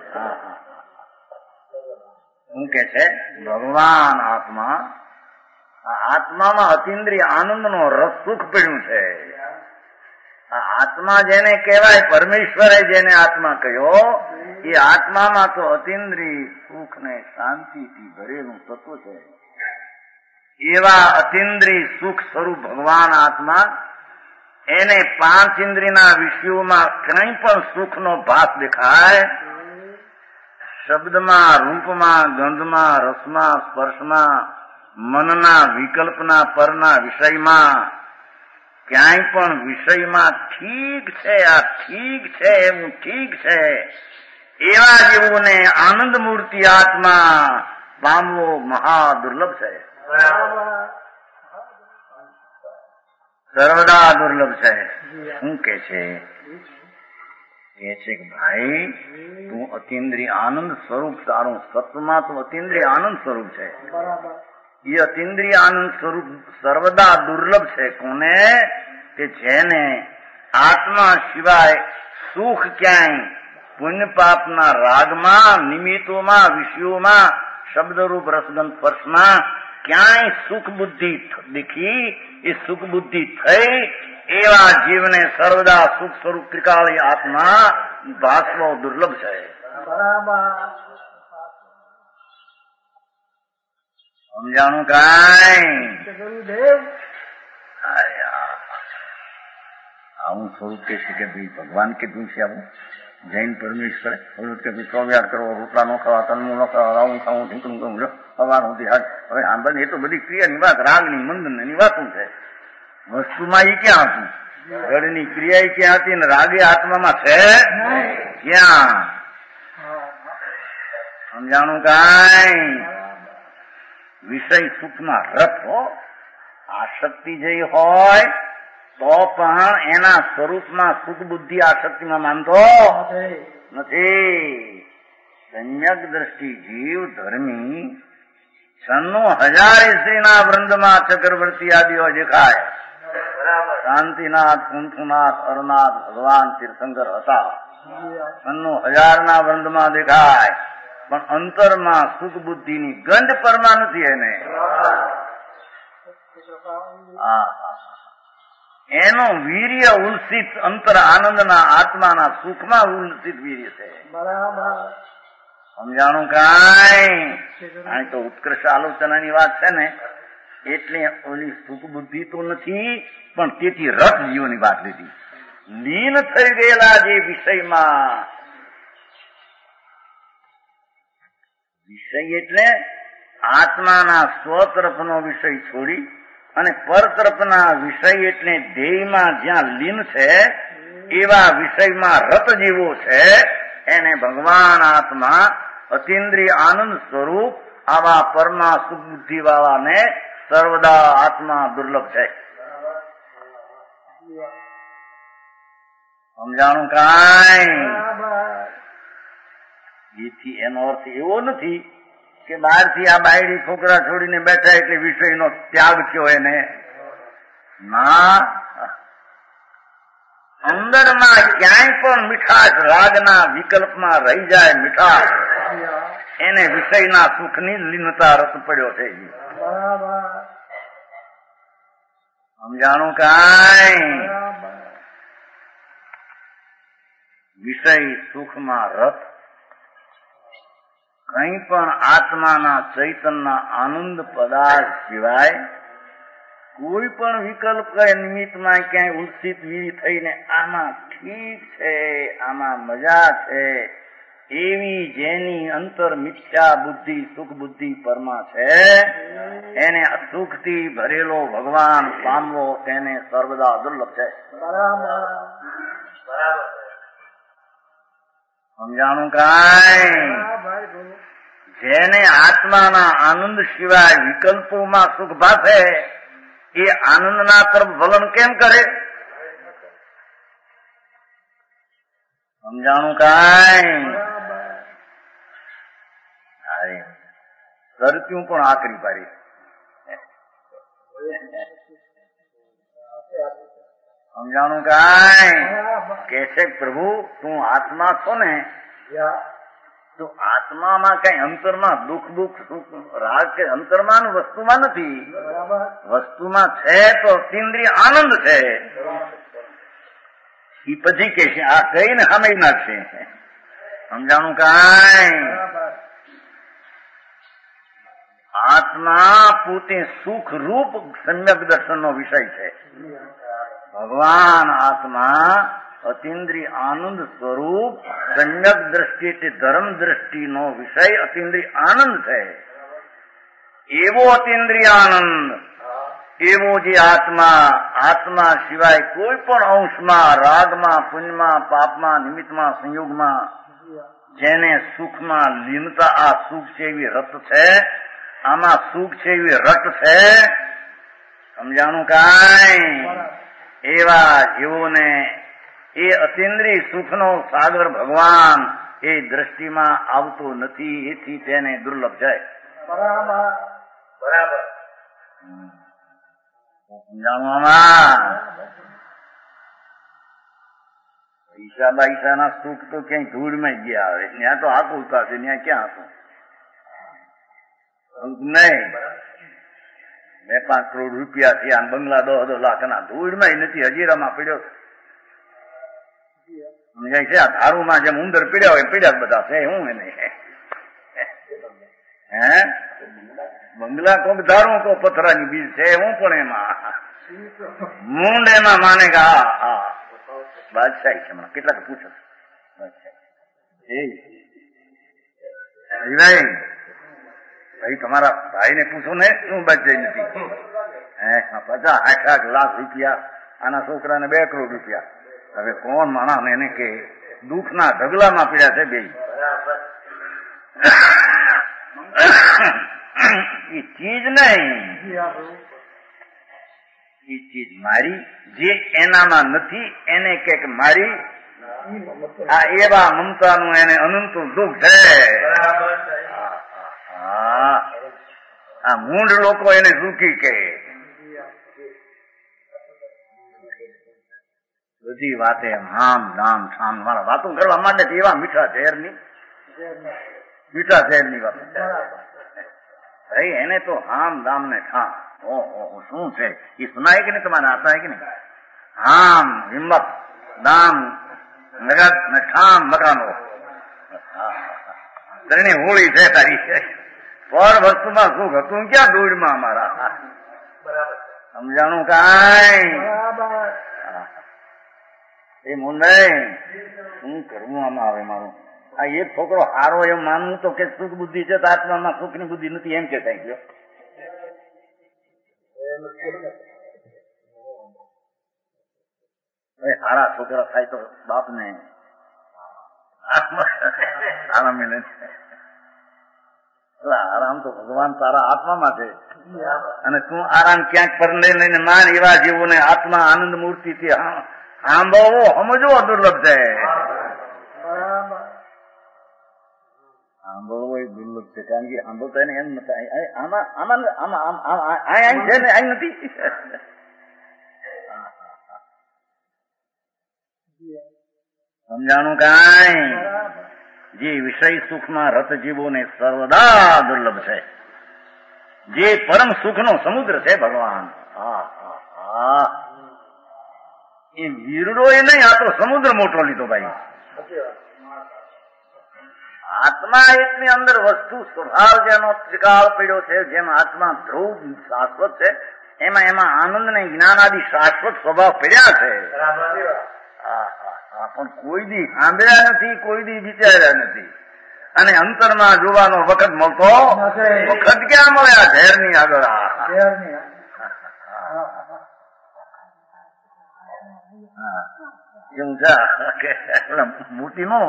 શું કે છે? ભગવાન આત્મા, આ આત્મામાં અતિન્દ્રિય આનંદનો રસ સુખ પડ્યું છે. આ આત્મા જેને કહેવાય, પરમેશ્વરે જેને આત્મા કહ્યો, એ આત્મામાં તો અતિન્દ્રિય સુખ ને શાંતિથી ભરેલું તત્વ છે. એવા અતિન્દ્રિય સુખ સ્વરૂપ ભગવાન આત્મા, એને પાંચ ઇન્દ્રિયના વિષયોમાં કંઈ પણ સુખનો ભાસ દેખાય, શબ્દમાં, રૂપમાં, ગંધમાં, રસમાં, સ્પર્શમાં, મનના વિકલ્પના પરના વિષયમાં, ક્યાંય પણ વિષયમાં ઠીક છે, આ ઠીક છે, એવું ઠીક છે, એવા જેવુંને આનંદ મૂર્તિ આત્મા પામવો મહા દુર્લભ છે. સર્વદા દુર્લભ છે. શું કે છે? એ છે કે ભાઈ તું અતિન્દ્રિય આનંદ સ્વરૂપ, તારું સત્વમાં તો અતિન્દ્રિય આનંદ સ્વરૂપ છે. એ અતિન્દ્રિય આનંદ સ્વરૂપ સર્વદા દુર્લભ છે. કોને? કે જેને આત્મા સિવાય સુખ ક્યાંય પુણ્ય પાપના રાગમાં, નિમિત્તોમાં, વિષયોમાં, શબ્દરૂપ રસગંધ સ્પર્શમાં ક્યાંય સુખ બુદ્ધિ દેખી, એ સુખ બુદ્ધિ થઈ એવા જીવને સર્વદા સુખ સ્વરૂપ ત્રિકાળી આત્મા ભાસવો દુર્લભ છે. સમજાણું કાંઈ? આવું સ્વરૂપ કે છે કે ભાઈ ભગવાન કીધું છે આવું જૈન પરમેશ્વરે કે ભાઈ ચોવ્યાર કરો, રોટલા નો ખાવા, તનમું ન ખાવા, રાવું ખાવું, ઢીકણું કરું, સવાર સુધી હાથ. હવે આમ બધી એ તો બધી ક્રિયાની વાત, રાગની મંદનની વાતું છે. વસ્તુમાં એ ક્યાં હતું? જળની ક્રિયા એ ક્યાં હતી? ને રાગે આત્મામાં છે ક્યાં? સમજાણું કાંઈ? વિષય સુખમાં રસ હો, આસક્તિ જે હોય તો પણ એના સ્વરૂપમાં સુખ બુદ્ધિ આસક્તિમાં માનતો નથી. સમ્યક દ્રષ્ટિ જીવ ધર્મી છન્નું હજાર સ્ત્રીના વૃંદમાં ચક્રવર્તી આદિઓ દેખાય. શાંતિનાથ, કુંથુનાથ, અરનાથ ભગવાન તીર્થંકર હતા. છન્નું હજારના વૃંદમાં દેખાય, પણ અંતરમાં સુખ બુદ્ધિની ગંધ પરમાં નથી. એને એનો વીર્ય ઉલ્સિત અંતર આનંદના આત્માના સુખમાં ઉલ્સિત વીર્ય છે. સમજાણું કાંઈ? આ તો ઉત્કર્ષ આલોચનાની વાત છે ને, એટલે ઓલી સુખ બુદ્ધિ તો નથી, પણ તેથી રસ જીવોની વાત લીધી. લીન થઈ ગયેલા જે વિષયમાં, વિષય એટલે આત્માના સ્વ તરફનો વિષય છોડી અને પર તરફના વિષય એટલે ધ્યેયમાં જ્યાં લીન છે એવા વિષયમાં રત જીવો છે, એને ભગવાન આત્મા અતિન્દ્રિય આનંદ સ્વરૂપ આવા પરમા સુખ બુદ્ધિ વાળાને સર્વદા આત્મા દુર્લભ છે. સમજાણું કાંઈ? એથી એનો અર્થ એવો નથી કે બહારથી આ બાયડી છોકરા છોડીને બેઠા એટલે વિષયનો ત્યાગ થયો એને. ના, અંદરમાં ક્યાંય પણ મીઠાશ રાગના વિકલ્પમાં રહી જાય મીઠાશ, એને વિષયના સુખની લીનતા રસ પડ્યો છે. સમજાણું કાંઈ? વિષય સુખમાં રસ કંઈ પણ આત્માના ચૈતનના આનંદ પદાર્થ સિવાય કોઈ પણ વિકલ્પ કે નિમિત્તમાં ક્યાંય ઉત્સિત વીર થઈને આમાં ઠીક છે, આમાં મજા છે, એવી જેની અંતર મિથ્યા બુદ્ધિ સુખ બુદ્ધિ પરમાં છે, એને સુખથી ભરેલો ભગવાન પામવો તેને સર્વદા દુર્લભ છે. સમજાણું કાંઈ? જેને આત્માના આનંદ સિવાય વિકલ્પોમાં સુખ ભાસે એ આનંદના તરફ વલણ કેમ કરે? સમજાણું કાંઈ? કરત્યું પણ આકરી પાડી. સમજાણું કાંઈ? કે છે પ્રભુ તું આત્મા છો ને, તો આત્મામાં કઈ અંતરમાં દુઃખ દુઃખ સુખ રાગ કે અંતરમાં વસ્તુમાં નથી, વસ્તુમાં છે તો અતિન્દ્રિય આનંદ છે. એ પછી કે છે આ કઈને સામે નાખશે. સમજાણું કાંઈ? આત્મા પોતે સુખ રૂપ સમ્યક દર્શનનો વિષય છે. ભગવાન આત્મા અતિન્દ્રિય આનંદ સ્વરૂપ સમ્યક દ્રષ્ટિ તે ધર્મ દ્રષ્ટિનો વિષય અતિન્દ્રિય આનંદ છે. એવો અતિન્દ્રિય આનંદ, એવો જે આત્મા, આત્મા સિવાય કોઈ પણ અંશમાં રાગમાં પુણ્યમાં પાપમાં નિમિત્તમાં સંયોગમાં જેને સુખમાં લીનતા આ સુખ છે એવી રત છે, આમાં સુખ છે એવી રટ છે. સમજાણું કાંઈ? એવા જીવોને એ અતિન્દ્રિય સુખનો સાગર ભગવાન એ દ્રષ્ટિમાં આવતો નથી, એથી તેને દુર્લભ છે. બરાબર બરાબર સમજાણવામાં? પૈસા બાઈસાના સુખ તો ક્યાંય ધૂળમાં ગયા આવે, ત્યાં તો આખું ઉતારશે, ત્યાં ક્યાં હતું નહીં. બે પાંચ કરોડ રૂપિયા થયા, બંગલા દો દો લાખ ના ધૂળમાં નથી, હજીરામાં પડ્યો છે. આ ધારુમાં જેમ ઉંદર પીડ્યા હોય પીડ્યા બધા છે. હું એને હે બંગલા કોક ધારું તો પથરાની બીજ છે. હું પણ એમાં મૂંડ એમાં માને કે હા હા બાદશાહી છે. હમણાં કેટલાક પૂછો ભાઈ તમારા ભાઈ ને પૂછો ને શું બાદશાહી નથી. હે પચાસ આઠ આઠ લાખ રૂપિયા, આના છોકરાને બે કરોડ રૂપિયા. હવે કોણ માણસ એને કે દુઃખના ઢગલામાં પીડ્યા છે બે. એ ચીજ નહીં, એ ચીજ મારી જે એનામાં નથી એને કે મારી. આ એવા મમતાનું એને અનંત દુઃખ છે. આ મૂંઢ લોકો એને દુઃખી કહે. બધી વાતે હામ ધામ ઠામ મારા વાતો કરવા માંડે એવા મીઠા ઝેરની મીઠા ઝેરની વાત. ભાઈ એને તો હામ દામ ને ઠામ ઓહો શું છે એ સુનાય કે નહીં? તમારે આતા હે કે નહીં? હામ હિંમત દામ નગદ ને ઠામ મકાનો ત્રણે હોળી છે તારી. પર વસ્તુમાં સુખ હતું ક્યાં દોડમાં અમારા. સમજાણું કાંઈ? એ મુંડાઈ શું કરવું આમાં આવે મારું? આ એક છોકરો હારો એમ માનવું તો કે સુખ બુદ્ધિ છે તો આત્મામાં સુખની બુદ્ધિ નથી એમ કે થાય ગયો. હારા છોકરા થાય તો બાપ ને આરામ મિલે. આરામ તો ભગવાન તારા આત્મામાં છે અને તું આરામ ક્યાંક પર લઈને માન. એવા જીવોને આત્મા આનંદ મૂર્તિ થી સાંભળવો સમજવો દુર્લભ છે. સાંભળવો એ દુર્લભ છે. કારણ કે સાંભળતા ને એમ નથી આમાં આમાં આમાં આમ છે ને અહીં નથી. સમજાણું કાંઈ? જે વિષય સુખમાં રત જીવોને સર્વદા દુર્લભ છે, જે પરમ સુખનો સમુદ્ર છે ભગવાન. હા હા હા એ વીરડો એ નહીં, આ તો સમુદ્ર મોટો લીધો ભાઈ. આત્મા એકની અંદર વસ્તુ સ્વભાવ જેનો ત્રિકાળ પડ્યો છે, જેમ આત્મા ધ્રુવ શાશ્વત છે, એમાં એમાં આનંદ ને જ્ઞાન આદિ શાશ્વત સ્વભાવ પડ્યા છે. પણ કોઈ દી સાંભળ્યા નથી, કોઈ દી વિચાર્યા નથી, અને અંતરમાં જોવાનો વખત મળતો વખત ક્યાં મળ્યા ઝેર ની આગળ. એવું છે મોતીનો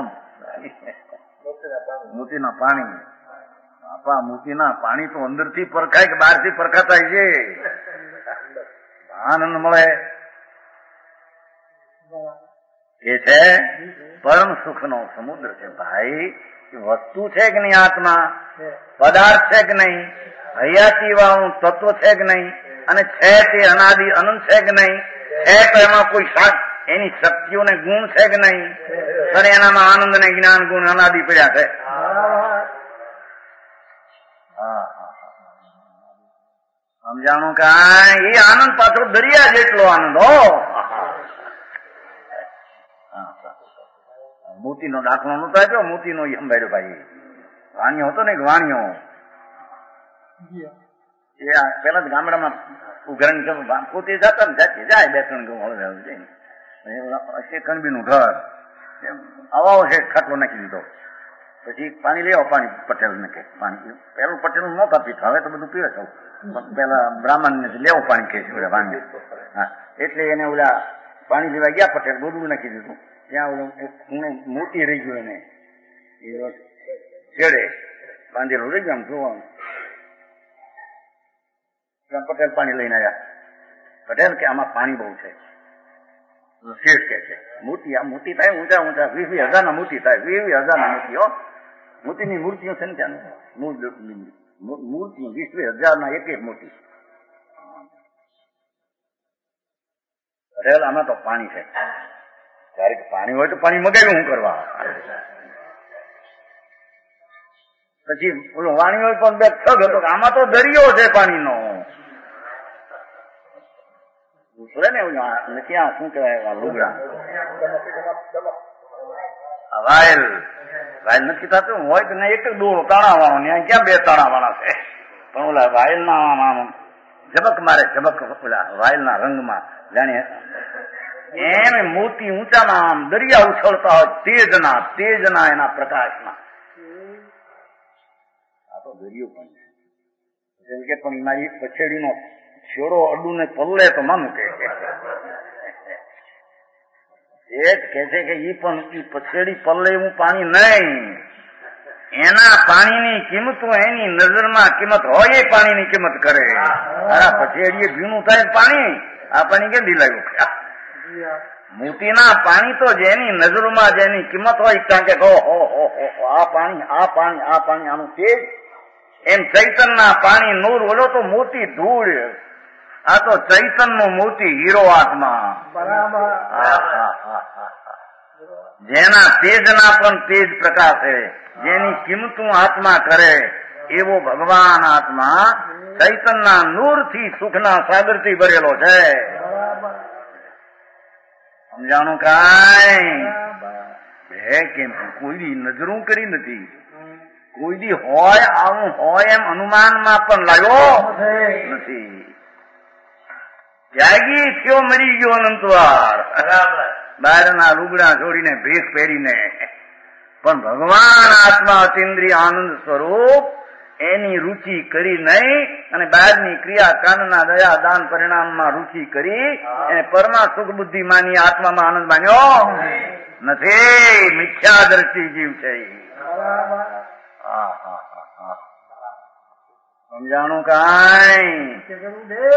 મોતીના પાણી આપા મોતીના પાણી તો અંદર થી પરખાય કે બહાર થી પરખાતા છે? આનંદ મળે એ છે પરમ સુખ નો સમુદ્ર છે ભાઈ. વસ્તુ છે કે નહીં આત્મા, પદાર્થ છે કે નહીં, હયાતી વાળું તત્વ છે કે નહીં, અને છે તે અનાદિ અનંત છે કે નહીં, છે તો એમાં કોઈ શાક એની શક્તિઓ ને ગુણ છે કે નહીં, અને એનામાં આનંદ ને જ્ઞાન ગુણ અનાદિ પડ્યા છે. સમજાણું કાંઈ? એ આનંદ પાછો દરિયા જેટલો આનંદ. હો મોતીનો દાખલો નતો આપ્યો, મોતીનો અંબાડ્યો ભાઈ. વાણિયો હતો ને વાણિયો, એ પેલા જ ગામડામાં ઉઘરાણી પોતે જતા ને જાતે જાય બે ત્રણ ઘઉં હળવે જઈને કણબી નું ઘર આવો છે, ખાટલો નાખી દીધો. પછી પાણી લેવો, પાણી પટેલ ને કે પાણી પેલું પટેલ નું નહોતા પીઠ, હવે તો બધું પીવે સૌ. પેલા બ્રાહ્મણ ને લેવું પાણી કે છે પાણી. હા એટલે એને ઓલા પાણી લેવા ગયા પટેલ, બધું નાખી દીધું. ત્યાં ઓલું મોતી રહી ગયું, એને છેડે બાંધેલું રહી ગયું જોવાનું. પટેલ પાણી લઈને આવ્યા. પટેલ કે આમાં પાણી બહુ છે. શેઠ કે છે મોતી આ મોતી થાય ઊંચા ઊંચા વીસ વીસ હજાર ના મોતી થાય, વીસ વીસ હજાર ના મોતી. હો મોતીની મૂર્તિઓ છે ને ત્યાં મૂર્તિઓ વીસ વીસ હજાર ના એક એક મોતી. પટેલ આમાં તો પાણી છે. ત્યારે પાણી હોય તો પાણી મગાવ્યું હું કરવા? પછી ઓલો વાણી હોય પણ બે થગ હતો, આમાં તો દરિયો છે પાણીનો. ને ક્યાં શું કહેવાય લુગડા વાયલ વાયલ નથી થતું હોય તો એક જ દોડો તાણા વાળો ને ક્યાં બે તાણા વાળા છે? પણ ઓલા વાયલ ના ઝબક મારે, ઝબક ઓલા વાયલ ના રંગમાં જાણે એમ મોતી ઊંચામાં આમ દરિયા ઉછળતા હોય તેજના તેજના એના પ્રકાશમાં. આ તો દરિયો પણ છે. પણ મારી પછેડીનો છેડો અડું ને પલ્લે તો માનું કે એ જ કે છે કે ઈ પણ ઈ પછેડી પલ્લે એવું પાણી નહીં. એના પાણીની કિંમત એની નજરમાં કિંમત હોય એ પાણીની કિંમત કરે. આ પછેડીએ ભીનું થાય પાણી, આ પાણી કેમ દિલાયું? મોતીના પાણી તો જેની નજરમાં જેની કિંમત હોય, કારણ કે આ પાણી આ પાણી આ પાણી આનું તેજ. એમ ચૈતન ના પાણી નૂર, ઓલો તો મોતી ધૂળ, આ તો ચૈતન નો મોતી હીરો આત્મા. જેના તેજના પણ તેજ પ્રકાશે, જેની કિંમતું આત્મા કરે એવો ભગવાન આત્મા ચૈતનના નૂર થી સુખના સાગર થી ભરેલો છે. સમજાણું કાંઈ? હે કેમ કોઈ દી નજરું કરી નથી, કોઈ દી હોય આવું હોય એમ અનુમાનમાં પણ લાગ્યો નથી. ત્યાગી થયો મરી ગયો અનંતવાર, બહારના લુગડા છોડીને ભેખ પહેરીને. પણ ભગવાન આત્મા અતિન્દ્રિય આનંદ સ્વરૂપ એની રુચિ કરી નહીં, અને બહારની ક્રિયા કાનના દયા દાન પરિણામમાં રુચિ કરી એને પરમા સુખ બુદ્ધિ માની આત્મામાં આનંદ માન્યો નથી. મિથ્યા દ્રષ્ટિ જીવ છે. સમજાણું કાંઈ?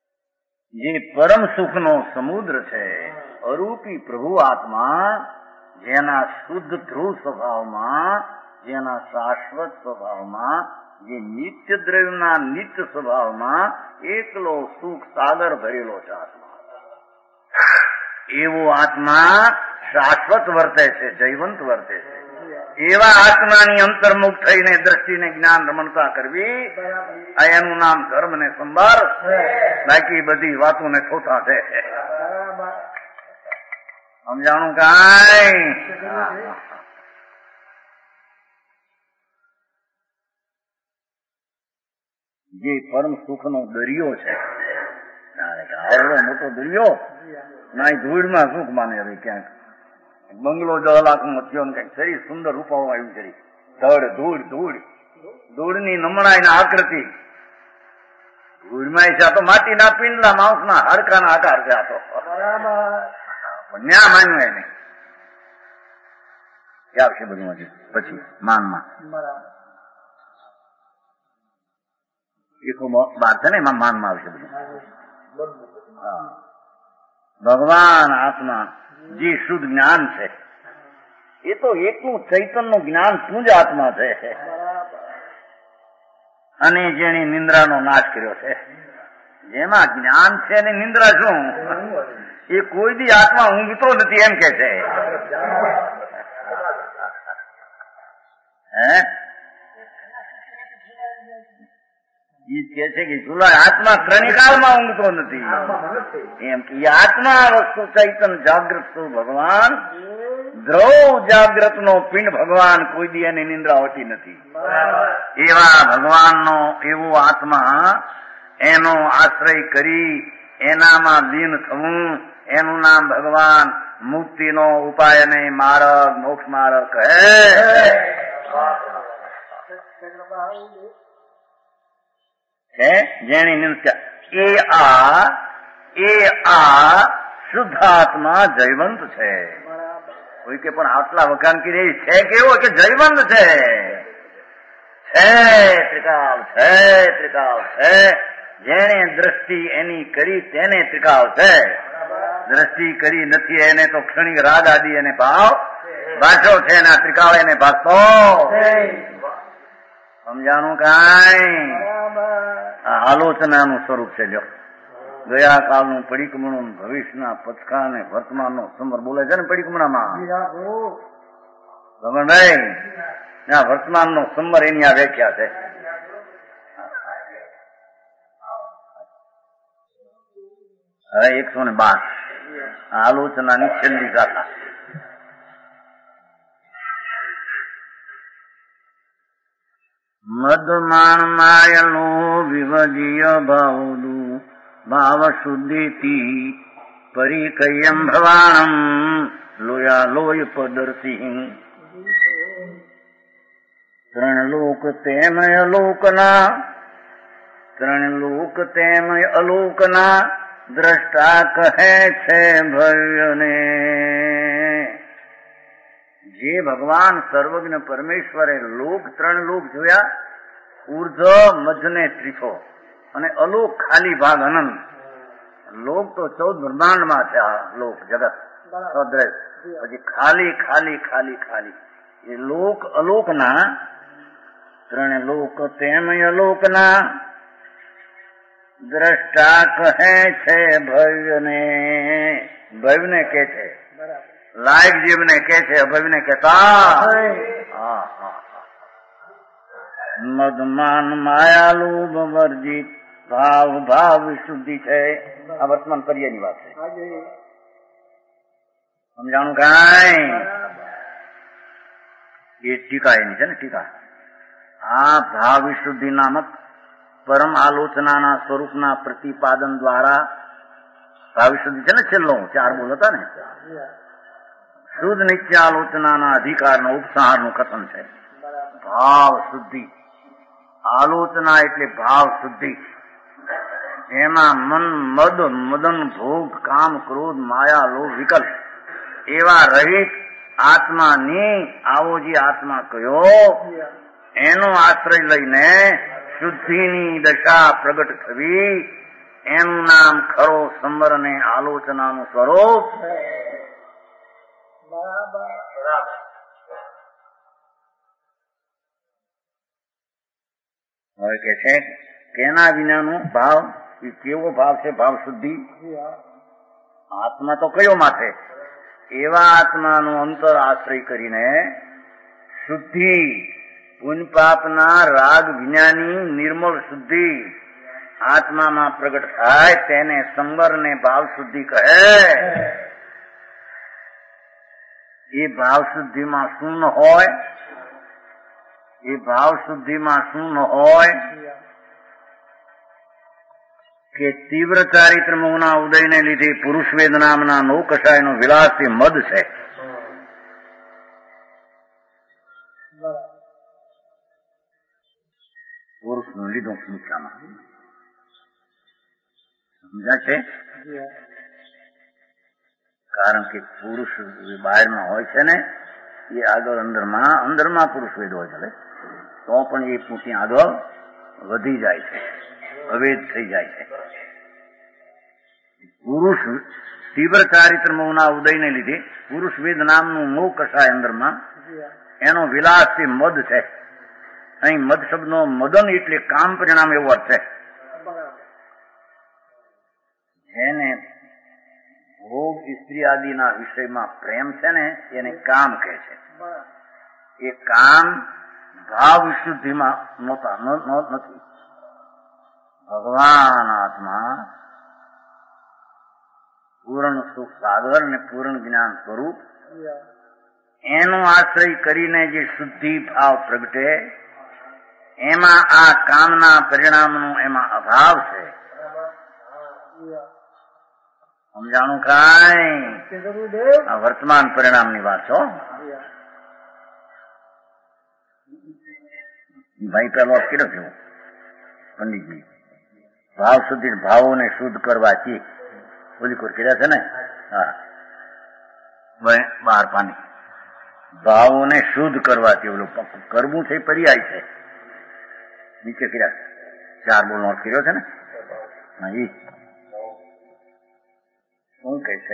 જે પરમ સુખનો સમુદ્ર છે, અરૂપી પ્રભુ આત્મા જેના શુદ્ધ ધ્રુવ સ્વભાવમાં, જેના શાશ્વત સ્વભાવમાં, જે નિત્ય દ્રવ્યના નિત્ય સ્વભાવમાં એકલો સુખ સાગર ભરેલો છે આત્મા. એવો આત્મા શાશ્વત વર્તે છે, જયવંત વર્તે છે. એવા આત્માની અંતર્મુખ થઈને દ્રષ્ટિને જ્ઞાન રમણતા કરવી, આ એનું નામ ધર્મ ને સંભાળ. બાકી બધી વાતોને ખોટા છે. સમજાણું કાંઈ? જે પરમ સુખ નો દરિયો છે, આવડો મોટો દરિયો, ના ધૂળમાં સુખ માને. હવે ક્યાંક બંગલો દસ લાખ નો થયો ને કઈક શરીર સુંદર રૂપાઓ આવી કરી, ધડ ધૂળ ધૂળ ધૂળની નમણાઈ ના આકૃતિ, ધૂળમાં છે તો માટીના પિંડલા, માંસના હાડકાના આકાર છે. આ તો ન્યા માન્યું એને આવશે બધું પછી માનમાં બાર છે ને, એમાં માનમાં આવશે બધું. ભગવાન આત્મા જે શુદ્ધ જ્ઞાન છે એ તો એકનું ચૈતન્યનું જ્ઞાન તું જ આત્મા છે. અને જેને નિંદ્રાનો નાશ કર્યો છે, જેમાં જ્ઞાન છે ને નિંદ્રા શું, એ કોઈ દી આત્મા ઊંઘતો નથી એમ કે છે. હે એ કે છે કે જુલા આત્મા ક્રણિકાળમાં ઊંઘતો નથી એમ કે આત્મા વસ્તુ ચૈતન જાગૃત શું ભગવાન, દ્રવ જાગ્રત નો પિંડ ભગવાન, કોઈ દી એની નિંદ્રા હોતી નથી. એવા ભગવાનનો એવો આત્મા, એનો આશ્રય કરી એનામાં લીન થવું, એનું નામ ભગવાન મુક્તિનો ઉપાય અને માર્ગ, મોક્ષ માર્ગ કહે. જેની નિંદા એ આ એ આ શુદ્ધાત્મા જયવંત છે. કોઈ કે પણ આટલા વખાણ કરી છે કેવો કે જયવંત છે, છે ત્રિકાળ છે, ત્રિકાળ છે. જેને દ્રષ્ટિ એની કરી તેને ત્રિકાળ છે, દ્રષ્ટિ કરી નથી એને તો ક્ષણિક રાગ આદિ એને ભાવ ભાષો છે, એના ત્રિકાળ એને ભાગતો. સમજાનું કાંઈ? આ આલોચનાનું સ્વરૂપ છે. જો ગયા કાળનું પડીકમણું, ભવિષ્યના પચકા અને વર્તમાનનો સમર બોલે છે ને પડીકમણામાં ભગવાનભાઈ, આ વર્તમાનનો સમર એની આ વ્યાખ્યા છે. હવે એકસો ને બાર આલોચનાની છેલ્લી ગાથા. મદમાન માયલો વિવજીય ભાવદુ ભાવ શુદ્ધિથી પરિકયમ ભવાણમ લોયા લોય પદર્શિ. ત્રણ લોક તેમય અલોકના, ત્રણ લોક તેમય અલોકના દ્રષ્ટા કહે છે ભવ્યને. જે ભગવાન સર્વજ્ઞ પરમેશ્વરે લોક ત્રણ લોક જોયા, ઉર્ધ્વ મધ્ય ને ત્રીસો, અને અલોક ખાલી ભાગ અનંત. લોક તો ચૌદ બ્રહ્માંડમાં છે, આ લોક જગત સદ્રશ. પછી ખાલી ખાલી ખાલી ખાલી એ લોક અલોકના, ત્રણ લોક તેમય અલોકના દ્રષ્ટા કહે છે ભવ્યને. ભવ્યને કે છે, લાયક જીવને કે છે, અભવ્યને કહેતા. મદમાન માયાલુભ વર્જિત ભાવ ભાવ વિશુદ્ધિ છે. આ વર્તમાન પર્યાયની વાત છે. સમજાણું કાંઈ? એ ટીકા એની છે ને, ટીકા. આ ભાવ વિશુદ્ધિ નામક પરમ આલોચનાના સ્વરૂપના પ્રતિપાદન દ્વારા ભાવ વિશુદ્ધિ છે ને, છેલ્લો ચાર બોલ હતા ને, શુદ્ધ નિત્ય આલોચનાના અધિકારનો ઉપસંહારનું કથન છે. ભાવ શુદ્ધિ, આલોચના એટલે ભાવ શુદ્ધિ, જેમાં મન મદ મદન ભોગ કામ ક્રોધ માયા લોભ વિકલ્પ એવા રહિત આત્માની, આવો જે આત્મા કયો, એનો આશ્રય લઈને શુદ્ધિની દશા પ્રગટ થવી, એનું નામ ખરો સમર અને આલોચનાનું સ્વરૂપ. હવે કે છે કેના વિનાનો ભાવ એ કેવો ભાવ છે? ભાવ શુદ્ધિ. આત્મા તો કયો માથે? એવા આત્માનો અંતર આશ્રય કરીને શુદ્ધિ, પુણ્ય પાપના રાગ વિનાની નિર્મળ શુદ્ધિ આત્મામાં પ્રગટ થાય તેને સંવર ને ભાવ શુદ્ધિ કહે. એ ભાવ શુદ્ધિમાં શું ન હોય? એ ભાવ શુદ્ધિમાં શું ન હોય કે તીવ્ર ચારિત્ર મોહના ઉદયને લીધે પુરુષ વેદ નામના નો કષાયનો વિલાસ એ મદ છે. પુરુષનું લીધું સંખ્યામાં સમજા છે? કારણ કે પુરુષ બહારમાં હોય છે ને એ આગળ અંદરમાં અંદરમાં પુરુષ વેદ હોય છે તો પણ એ પૂછી આગળ વધી જાય છે, અવેદ થઈ જાય છે. પુરુષ તીવ્ર ચારિત્ર મોહના ઉદયને લીધે પુરુષ વેદ નામનું મોહ કષાય અંદરમાં એનો વિલાસ એ મદ છે. અહીં મદ શબ્દનો મદન એટલે કામ પરિણામ એવો અર્થ છે. જેને ભોગ સ્ત્રી આદિના વિષયમાં પ્રેમ છે ને એને કામ કહે છે. એ કામ ભાવ વિશુદ્ધિમાં નહોતા નથી. ભગવાન આત્મા પૂર્ણ સુખ સાગર અને પૂર્ણ જ્ઞાન સ્વરૂપ એનો આશ્રય કરીને જે શુદ્ધિ ભાવ પ્રગટે એમાં આ કામના પરિણામનો એમાં અભાવ છે. સમજાણું કાંઈ? આ વર્તમાન પરિણામની વાત છો. ભાઈ પેલો કેવો થયો પંડિતજી? ભાવ શુદ્ધિ ભાવોને શુદ્ધ કરવાથી ઓલી કોર કર્યા છે ને? હા, બહાર પાણી ભાવોને શુદ્ધ કરવાથી ઓલું કરવું છે પર્યાય છે. નીચે કર્યા ચાર બોલ નોટ કર્યો છે ને? હા, ઈ શું કહે છે?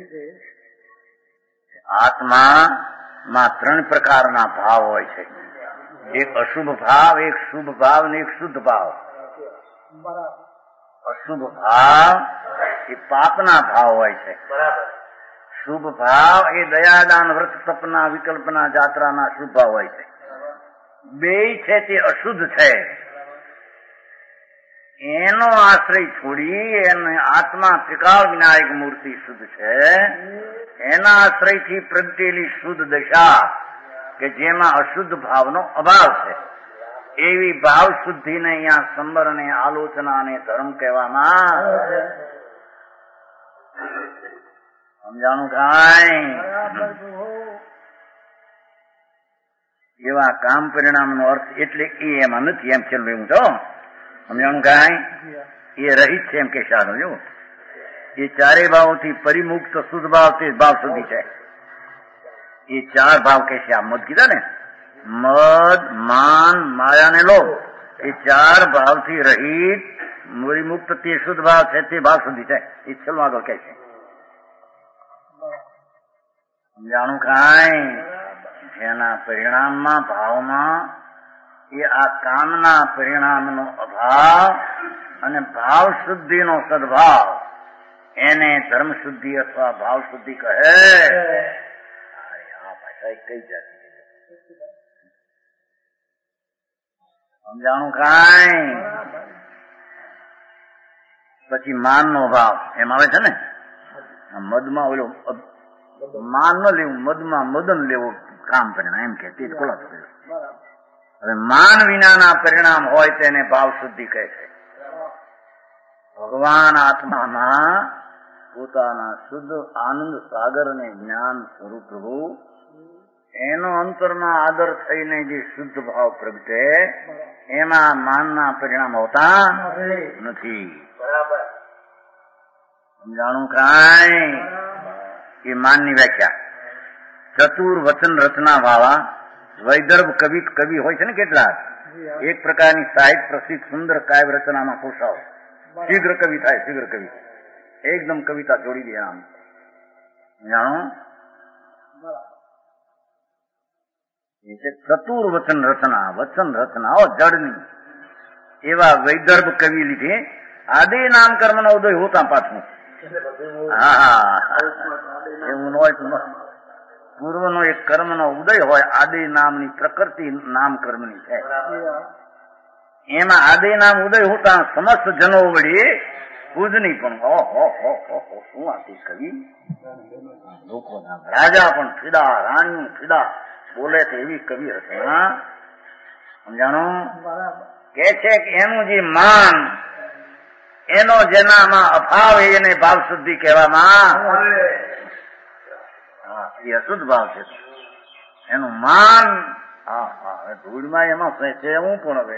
આત્મામાં ત્રણ પ્રકારના ભાવ હોય છે. એક અશુભ ભાવ, એક શુભ ભાવ ને એક શુદ્ધ ભાવ. અશુભ ભાવ એ પાપના ભાવ હોય છે. શુભ ભાવ એ દયાદાન વ્રત તપના વિકલ્પના જાત્રાના શુભ ભાવ હોય છે. બે છે તે અશુદ્ધ છે. એનો આશ્રય છોડી એને આત્મા ત્રિકાળ વિનાયક મૂર્તિ શુદ્ધ છે. એના આશ્રયથી પ્રગટેલી શુદ્ધ દશા કે જેમાં અશુદ્ધ ભાવનો અભાવ છે એવી ભાવ શુદ્ધિને અહીંયા સંબર અને આલોચના અને ધર્મ કહેવામાં. સમજાણું કાંઈ? એવા કામ પરિણામનો અર્થ એટલે એ એમાં નથી એમ છેલ્લું એવું છો. સમજાણું કાંઈ? એ રહિત છે એમ કે સારું. જો એ ચારે ભાવોથી પરિમુક્ત શુદ્ધ ભાવ તે ભાવ સુધી છે. એ ચાર ભાવ કે છે આ મદ કીધા ને, મદ માન માયા ને લોભ, એ ચાર ભાવથી રહિત પરિમુક્ત તે શુદ્ધ ભાવ છે તે ભાવ સુધી છે. એ છેલ્લું આગળ કે છે. સમજાણું કાંઈ? જેના પરિણામમાં ભાવમાં એ આ કામના પરિણામનો અભાવ અને ભાવ શુદ્ધિનો સદભાવ એને ધર્મ શુદ્ધિ અથવા ભાવ શુદ્ધિ કહે. આ ભાષા કઈ જાતિ? સમજાણું કાંઈ? પછી માનનો ભાવ એમ આવે છે ને. મદમાં ઓલો માન ન લેવું, મદમાં મદન લેવું કામ પરિણામ એમ કે તે ખોલાસ કર્યો. હવે માન વિનાના પરિણામ હોય તેને ભાવ શુદ્ધિ કહે છે. ભગવાન આત્મામાં પોતાના શુદ્ધ આનંદ સાગર અને જ્ઞાન સ્વરૂપ પ્રભુ એનો અંતરમાં આદર થઈને જે શુદ્ધ ભાવ પ્રગટે એમાં માનના પરિણામ હોતા નથી. સમજાણું કાંઈ? એ માનની વ્યાખ્યા ચતુર વચન રચના વાળા વૈદર્ભ કવિ કવિ હોય છે ને કેટલાક, એક પ્રકારની સાહિત્ય પ્રસિદ્ધ સુંદર કાવ્ય રચનામાં ખુશાવ શીઘ્ર કવિ થાય. શીઘ્ર કવિ એકદમ કવિતા જોડી દે આમ. જાણો એ છે ચતુર વચન રચના, વચન રચનાઓ જડની. એવા વૈદર્ભ કવિ લીધે આદિ નામ કર્મ નો ઉદય હોતા પાછું. હા હા એવું ન હોય તો પૂર્વનો એક કર્મનો ઉદય હોય, આદિ નામની પ્રકૃતિ નામ કર્મની છે. એમાં આદિ નામ ઉદય હોતા સમસ્ત જનો વળી પૂજની પણ ઓહો શું આપી કવિ. લોકોના રાજા પણ ફીદા, રાણીઓ ફીદા બોલે તો એવી કવિ રચના. સમજાણું? કે છે કે એનું જે માન, એનો જેનામાં અભાવ એને ભાવ શુદ્ધિ કહેવામાં. હા એ અશુદ્ધ ભાવ છે એનું માન. હા હા ધૂળમાં એમાં છે હું પણ હવે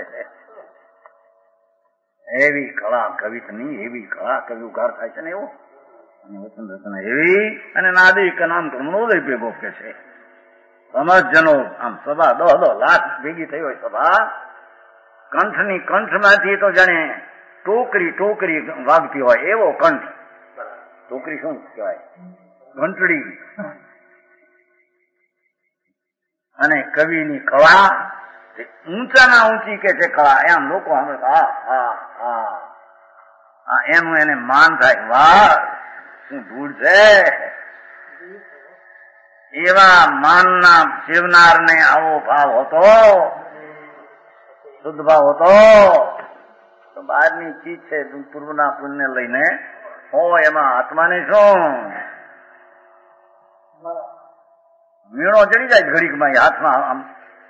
એવી કળા કવિતની, એવી કળા કવિ ઉગાર થાય છે ને એવો. અને વચન રચના એવી અને નાદિક નામ કર્મનો ઉદય ભેગો કે છે. સમજ જનો આમ સભા દો દો લાખ ભેગી થઈ હોય સભા, કંઠની કંઠમાંથી તો જાણે ટોકરી ટોકરી વાગતી હોય એવો કંઠ. ટોકરી શું કહેવાય? ઘંટડી. અને કવિની કળા ઊંચાના ઊંચી કે છે કળા. એમ લોકો હા હા હા એનું એને માન થાય. વાહ શું ધૂળ છે. એવા માનના સેવનાર ને આવો ભાવ હતો, શુદ્ધ ભાવ હતો તો બહારની ચીજ છે પૂર્વના પુણ્ય લઈને હોય એમાં આત્માને શું મીણો ચડી જાય ઘડીકમાં હાથમાં. આમ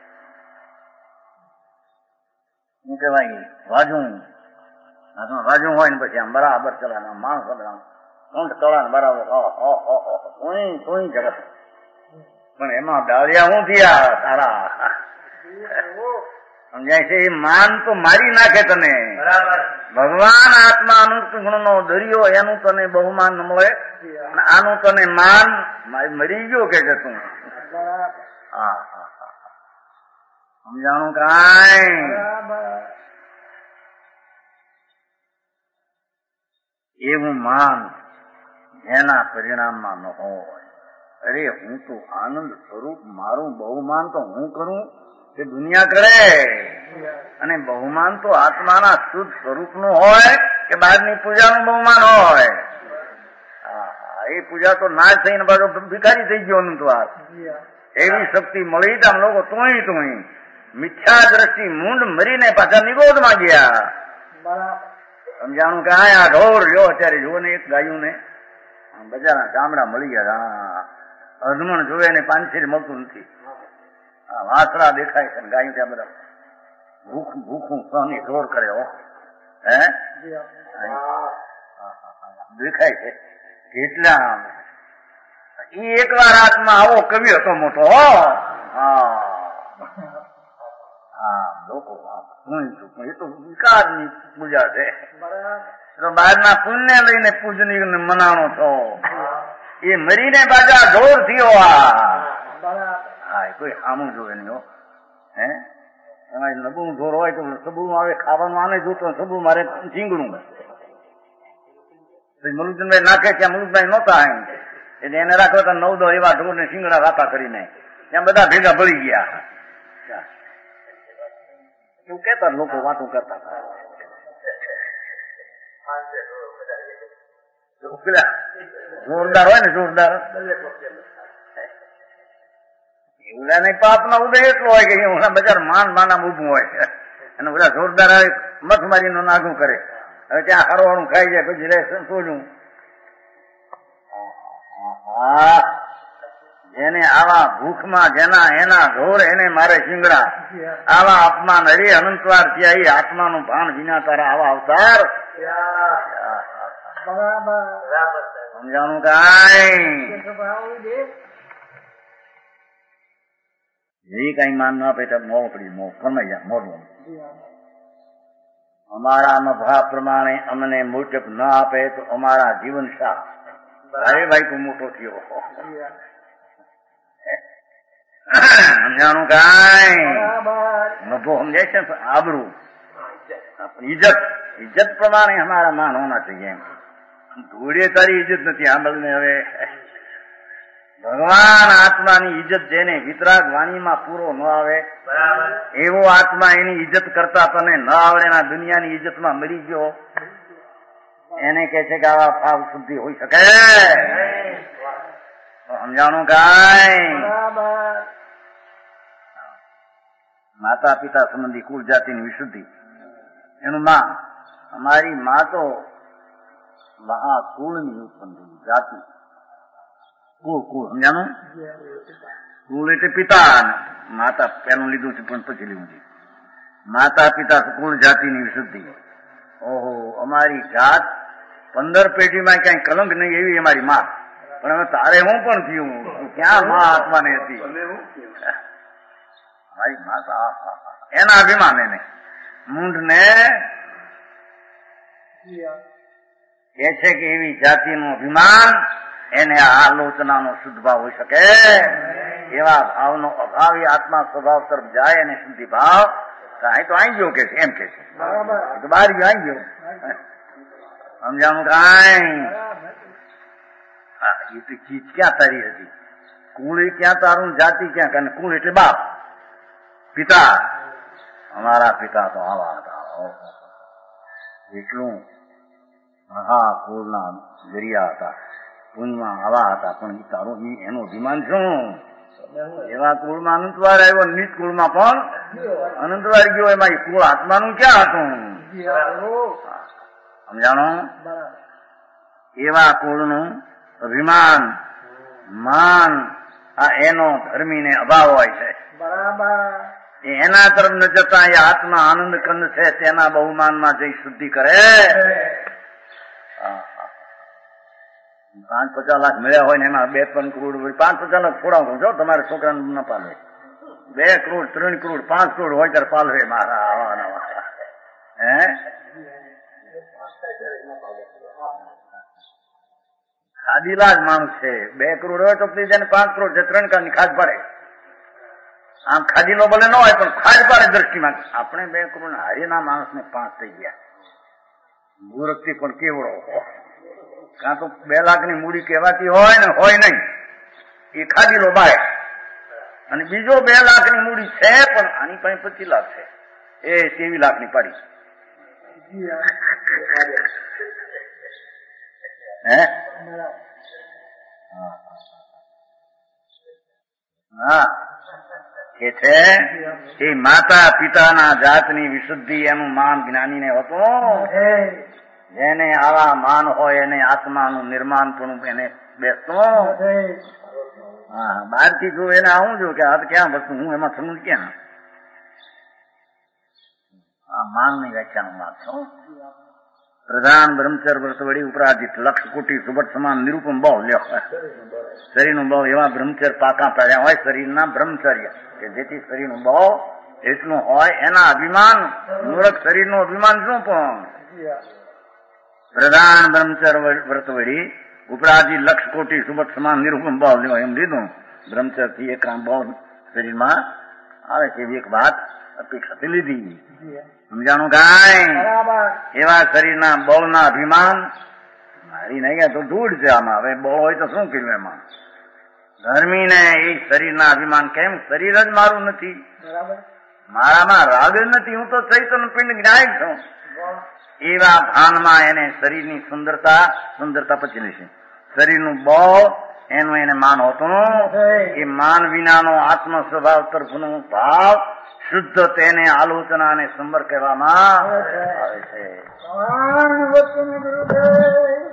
શું કહેવાય વાજું, હાથમાં વાજું હોય ને પછી આમ બરાબર ચલાવે માણસ કંઠ કળા બરાબર સોઈ સોઈ જગત. પણ એમાં ડાળિયા શું થયા તારા સમજાય છે. એ માન તો મારી નાખે તને. ભગવાન આત્મા અનુક્ત ગુણ નો દરિયો, એનું તને બહુમાન ન મળે. આનું તને માન મરી ગયો કે છે તું. હા હા સમજાણું કાંઈ? એવું માન જેના પરિણામમાં ન હોય. અરે હું તો આનંદ સ્વરૂપ, મારું બહુમાન તો હું કરું કે દુનિયા કરે. અને બહુમાન તો આત્માના શુદ્ધ સ્વરૂપનું હોય કે બહારની પૂજાનું બહુમાન હોય. એ પૂજા તો નાશ થઈને બાજુ ભિખારી થઈ ગયો અનંત વાર. એવી શક્તિ મળી તો આમ લોકો તુંય તુંય મિથ્યા દ્રષ્ટિ મૂંડ મરીને પાછા નિરોધમાં ગયા. સમજાણું કે આ ઢોર લ્યો અત્યારે જુઓ ને એક ગાયું ને બજારના ચામડા મળી ગયા. અધમણ જોવે ને પાંચસી મળતું નથી. વાસરા દેખાય છે ગાયું ત્યાં બધા ભૂખ ભૂખું સહની ઢોર કરે હો. હે દેખાય છે કેટલા. એ એક વાર આત્મા આવો કવિ હતો મોટો. હા લોકો એ તો વિકારની પૂજા છે. બહારના પુણ્ય લઈને પૂજની મનાણો છો. એ મરીને બાજા ઢોર થયો. હા કોઈ આમું જોવે નહીં હો. હે એમાં નબું ઢોર હોય તો સબુ આવે ખાવાનું આને જોતો સબુ મારે ઝીંગણું. મલુકભાઈ નાખે ત્યાં મલુકભાઈ નહોતા એટલે એને રાખો તો નવ દો એવા ઢોર ને શીંગડા રાતા કરીને ત્યાં બધા ભેગા ભળી ગયા. એવું કેતા લોકો વાતું કરતા હતા. જોરદાર હોય ને જોરદાર. એવડા ને પાપ ના ઉદય એટલો હોય કે એવડા બજાર માન માના ઉભું હોય અને બધા જોરદાર મથમારી નું નાગું કરે. હવે ત્યાં હરવાણું ખાઈ જાય પછી રે સોજું. જેને આવા ભૂખમાં જેના એના ઢોર એને મારે શીંગડા, આવા અપમાન હરે અનંતવાર થયા. એ આત્માનું ભાન વિના તારા આવા અવતાર. સમજાણું કાંઈ? એ કઈ માન ના આપે તો મોં પડી મોં કમાઈ જાય મોઢું. અમારા મભા પ્રમાણે અમને મુજબ ના આપે તો અમારા જીવન શા. અરે ભાઈ તું મોટો થયો. સમજાણું કાંઈ? નભો સમજાય છે આબરૂ ઇજ્જત. ઇજ્જત પ્રમાણે હમારા માન હોના चाहिए. એમ ધૂળે તારી ઇજ્જત નથી આંબલ ને. હવે ભગવાન આત્માની ઇજ્જત જેને વિતરાગ વાણીમાં પૂરો ન આવે એવો આત્મા એની ઇજ્જત કરતા તને ન આવડે ના દુનિયાની ઇજ્જતમાં મરી ગયો એને કે છે કે આવા ભાવ શુદ્ધિ હોઈ શકે? સમજાણું કાંઈ? માતા પિતા સંબંધી કુળ જાતિની વિશુદ્ધિ એનું માં અમારી માં તો મહાકુળની ઉત્પન્ન થઈ જાતિ કુળ કુળ સમજાણું? કુળ એટલે પિતા માતા પેલું લીધું છે પણ પછી લીધું છે માતા પિતા કુળ જાતિની વિશુદ્ધિ. ઓહો અમારી જાત પંદર પેઢીમાં ક્યાંય કલંક નહીં એવી અમારી માં. પણ હવે તારે હું પણ થયું ક્યાં માં આત્માને હતી અમારી માતા એના અભિમાન એને મૂંઢ ને એ છે કે એવી જાતિનું અભિમાન એને આલોચનાનો શુદ્ધ ભાવ હોઈ શકે? એવા ભાવનો અભાવી આત્મા સ્વભાવ તરફ જાય અને શુદ્ધિ ભાવ અહીં તો આવી ગયો કે છે એમ કે છે તો બહાર ગયો આવી ગયો. સમજાણું કાંઈ? હા એ તો ચીજ ક્યાં તારી હતી? કુળ ક્યાં તારું, જાતિ ક્યાં? કારણ કુળ એટલે બાપ પિતા. અમારા પિતા તો આવા હતા એટલું મહાકુળના દરિયા હતા પુણ્યમાં આવા હતા. પણ તારું એનું અભિમાન શું? એવા કુળમાં અનંતવાર આવ્યો નીચ કુળમાં પણ અનંતવાર ગયો. એમાં એ કુળ આત્માનું ક્યાં હતું? સમજાણો? એવા કુળનું અભિમાન માન આ એનો ધર્મીને અભાવ હોય છે. એના તરફ ન જતા એ આત્મા આનંદ કંદ છે તેના બહુમાનમાં જઈ શુદ્ધિ કરે. પાંચ પચાસ લાખ મળ્યા હોય ને એના બે ત્રણ કરોડ પાંચ પચાસ લાખ છોડાવો છો તમારે છોકરાને ન પાલવે. બે કરોડ ત્રણ કરોડ પાંચ કરોડ હોય ત્યારે પાલવે મારા આવા નવા. હે ખાદીલા જ માણસ છે. બે કરોડ હોય તો ત્રીજા ને પાંચ કરોડ છે ત્રણ કાળની ખાદ પડે. આમ ખાદીલો ભલે ન હોય પણ ખાદ પડે દ્રષ્ટિમાં. આપણે બે કરોડ હારીના માણસ ને પાંચ થઈ ગયા. મૂર્ખથી પણ કેવડો કાં તો બે લાખ ની મૂડી કહેવાતી હોય ને હોય નહીં એ ખાદીલો બાય. અને બીજો બે લાખ ની મૂડી છે પણ આની પાસે પચીસ લાખ છે એ ત્રેવીસ લાખ ની પડી. હે હા કે છે એ માતા પિતાના જાતની વિશુદ્ધિ એનું માન જ્ઞાનીને હતું. જેને આવા માન હોય એને આત્માનું નિર્માણ પણ એને બેસતું. હા બહાર થી જો એને આવું છું કે આ ક્યાં વસ્તુ હું એમાં સમજ ક્યાં આ માન ની વ્યાખ્યાનું માન છું. પ્રધાન બ્રહ્મચર વ્રત વળી ઉપરાજિત લક્ષ કોટી સુબટ સમાન નિરૂપમ બહુ લ્યો. શરીરનું બહુ એવા બ્રહ્મચર પાકા પડ્યા હોય શરીરના બ્રહ્મચર્ય કે જેથી શરીરનું બહુ એટલું હોય એના અભિમાન મૂર્ખ શરીરનું અભિમાન શું પણ પ્રધાન બ્રહ્મચર વ્રત વળી ઉપરાજી લક્ષ કોટી સુબટ સમાન નિરૂપમ બહુ લ્યો એમ લીધું. બ્રહ્મચર થી એક રામ બહુ શરીરમાં આવે છે એવી એક વાત અપેક્ષાથી લીધી. સમજાણું કાંઈ? એવા શરીરના બળના અભિમાન મારી નહીં ગયા તો ધૂળ છે આમાં. હવે બળ હોય તો શું કર્યું એમાં? ધર્મીને એ શરીરના અભિમાન કેમ? શરીર જ મારું નથી, મારામાં રાગ જ નથી, હું તો ચૈતન્ય પિંડ જ્ઞાયક છું. એવા ભાનમાં એને શરીરની સુંદરતા સુંદરતા પછી લેશે શરીરનું બળ એનું એને માન હોતું. એ માન વિનાનો આત્મ સ્વભાવ તરફનો ભાવ શુદ્ધ તેને આલોચના અને સંબર કહેવામાં આવે છે.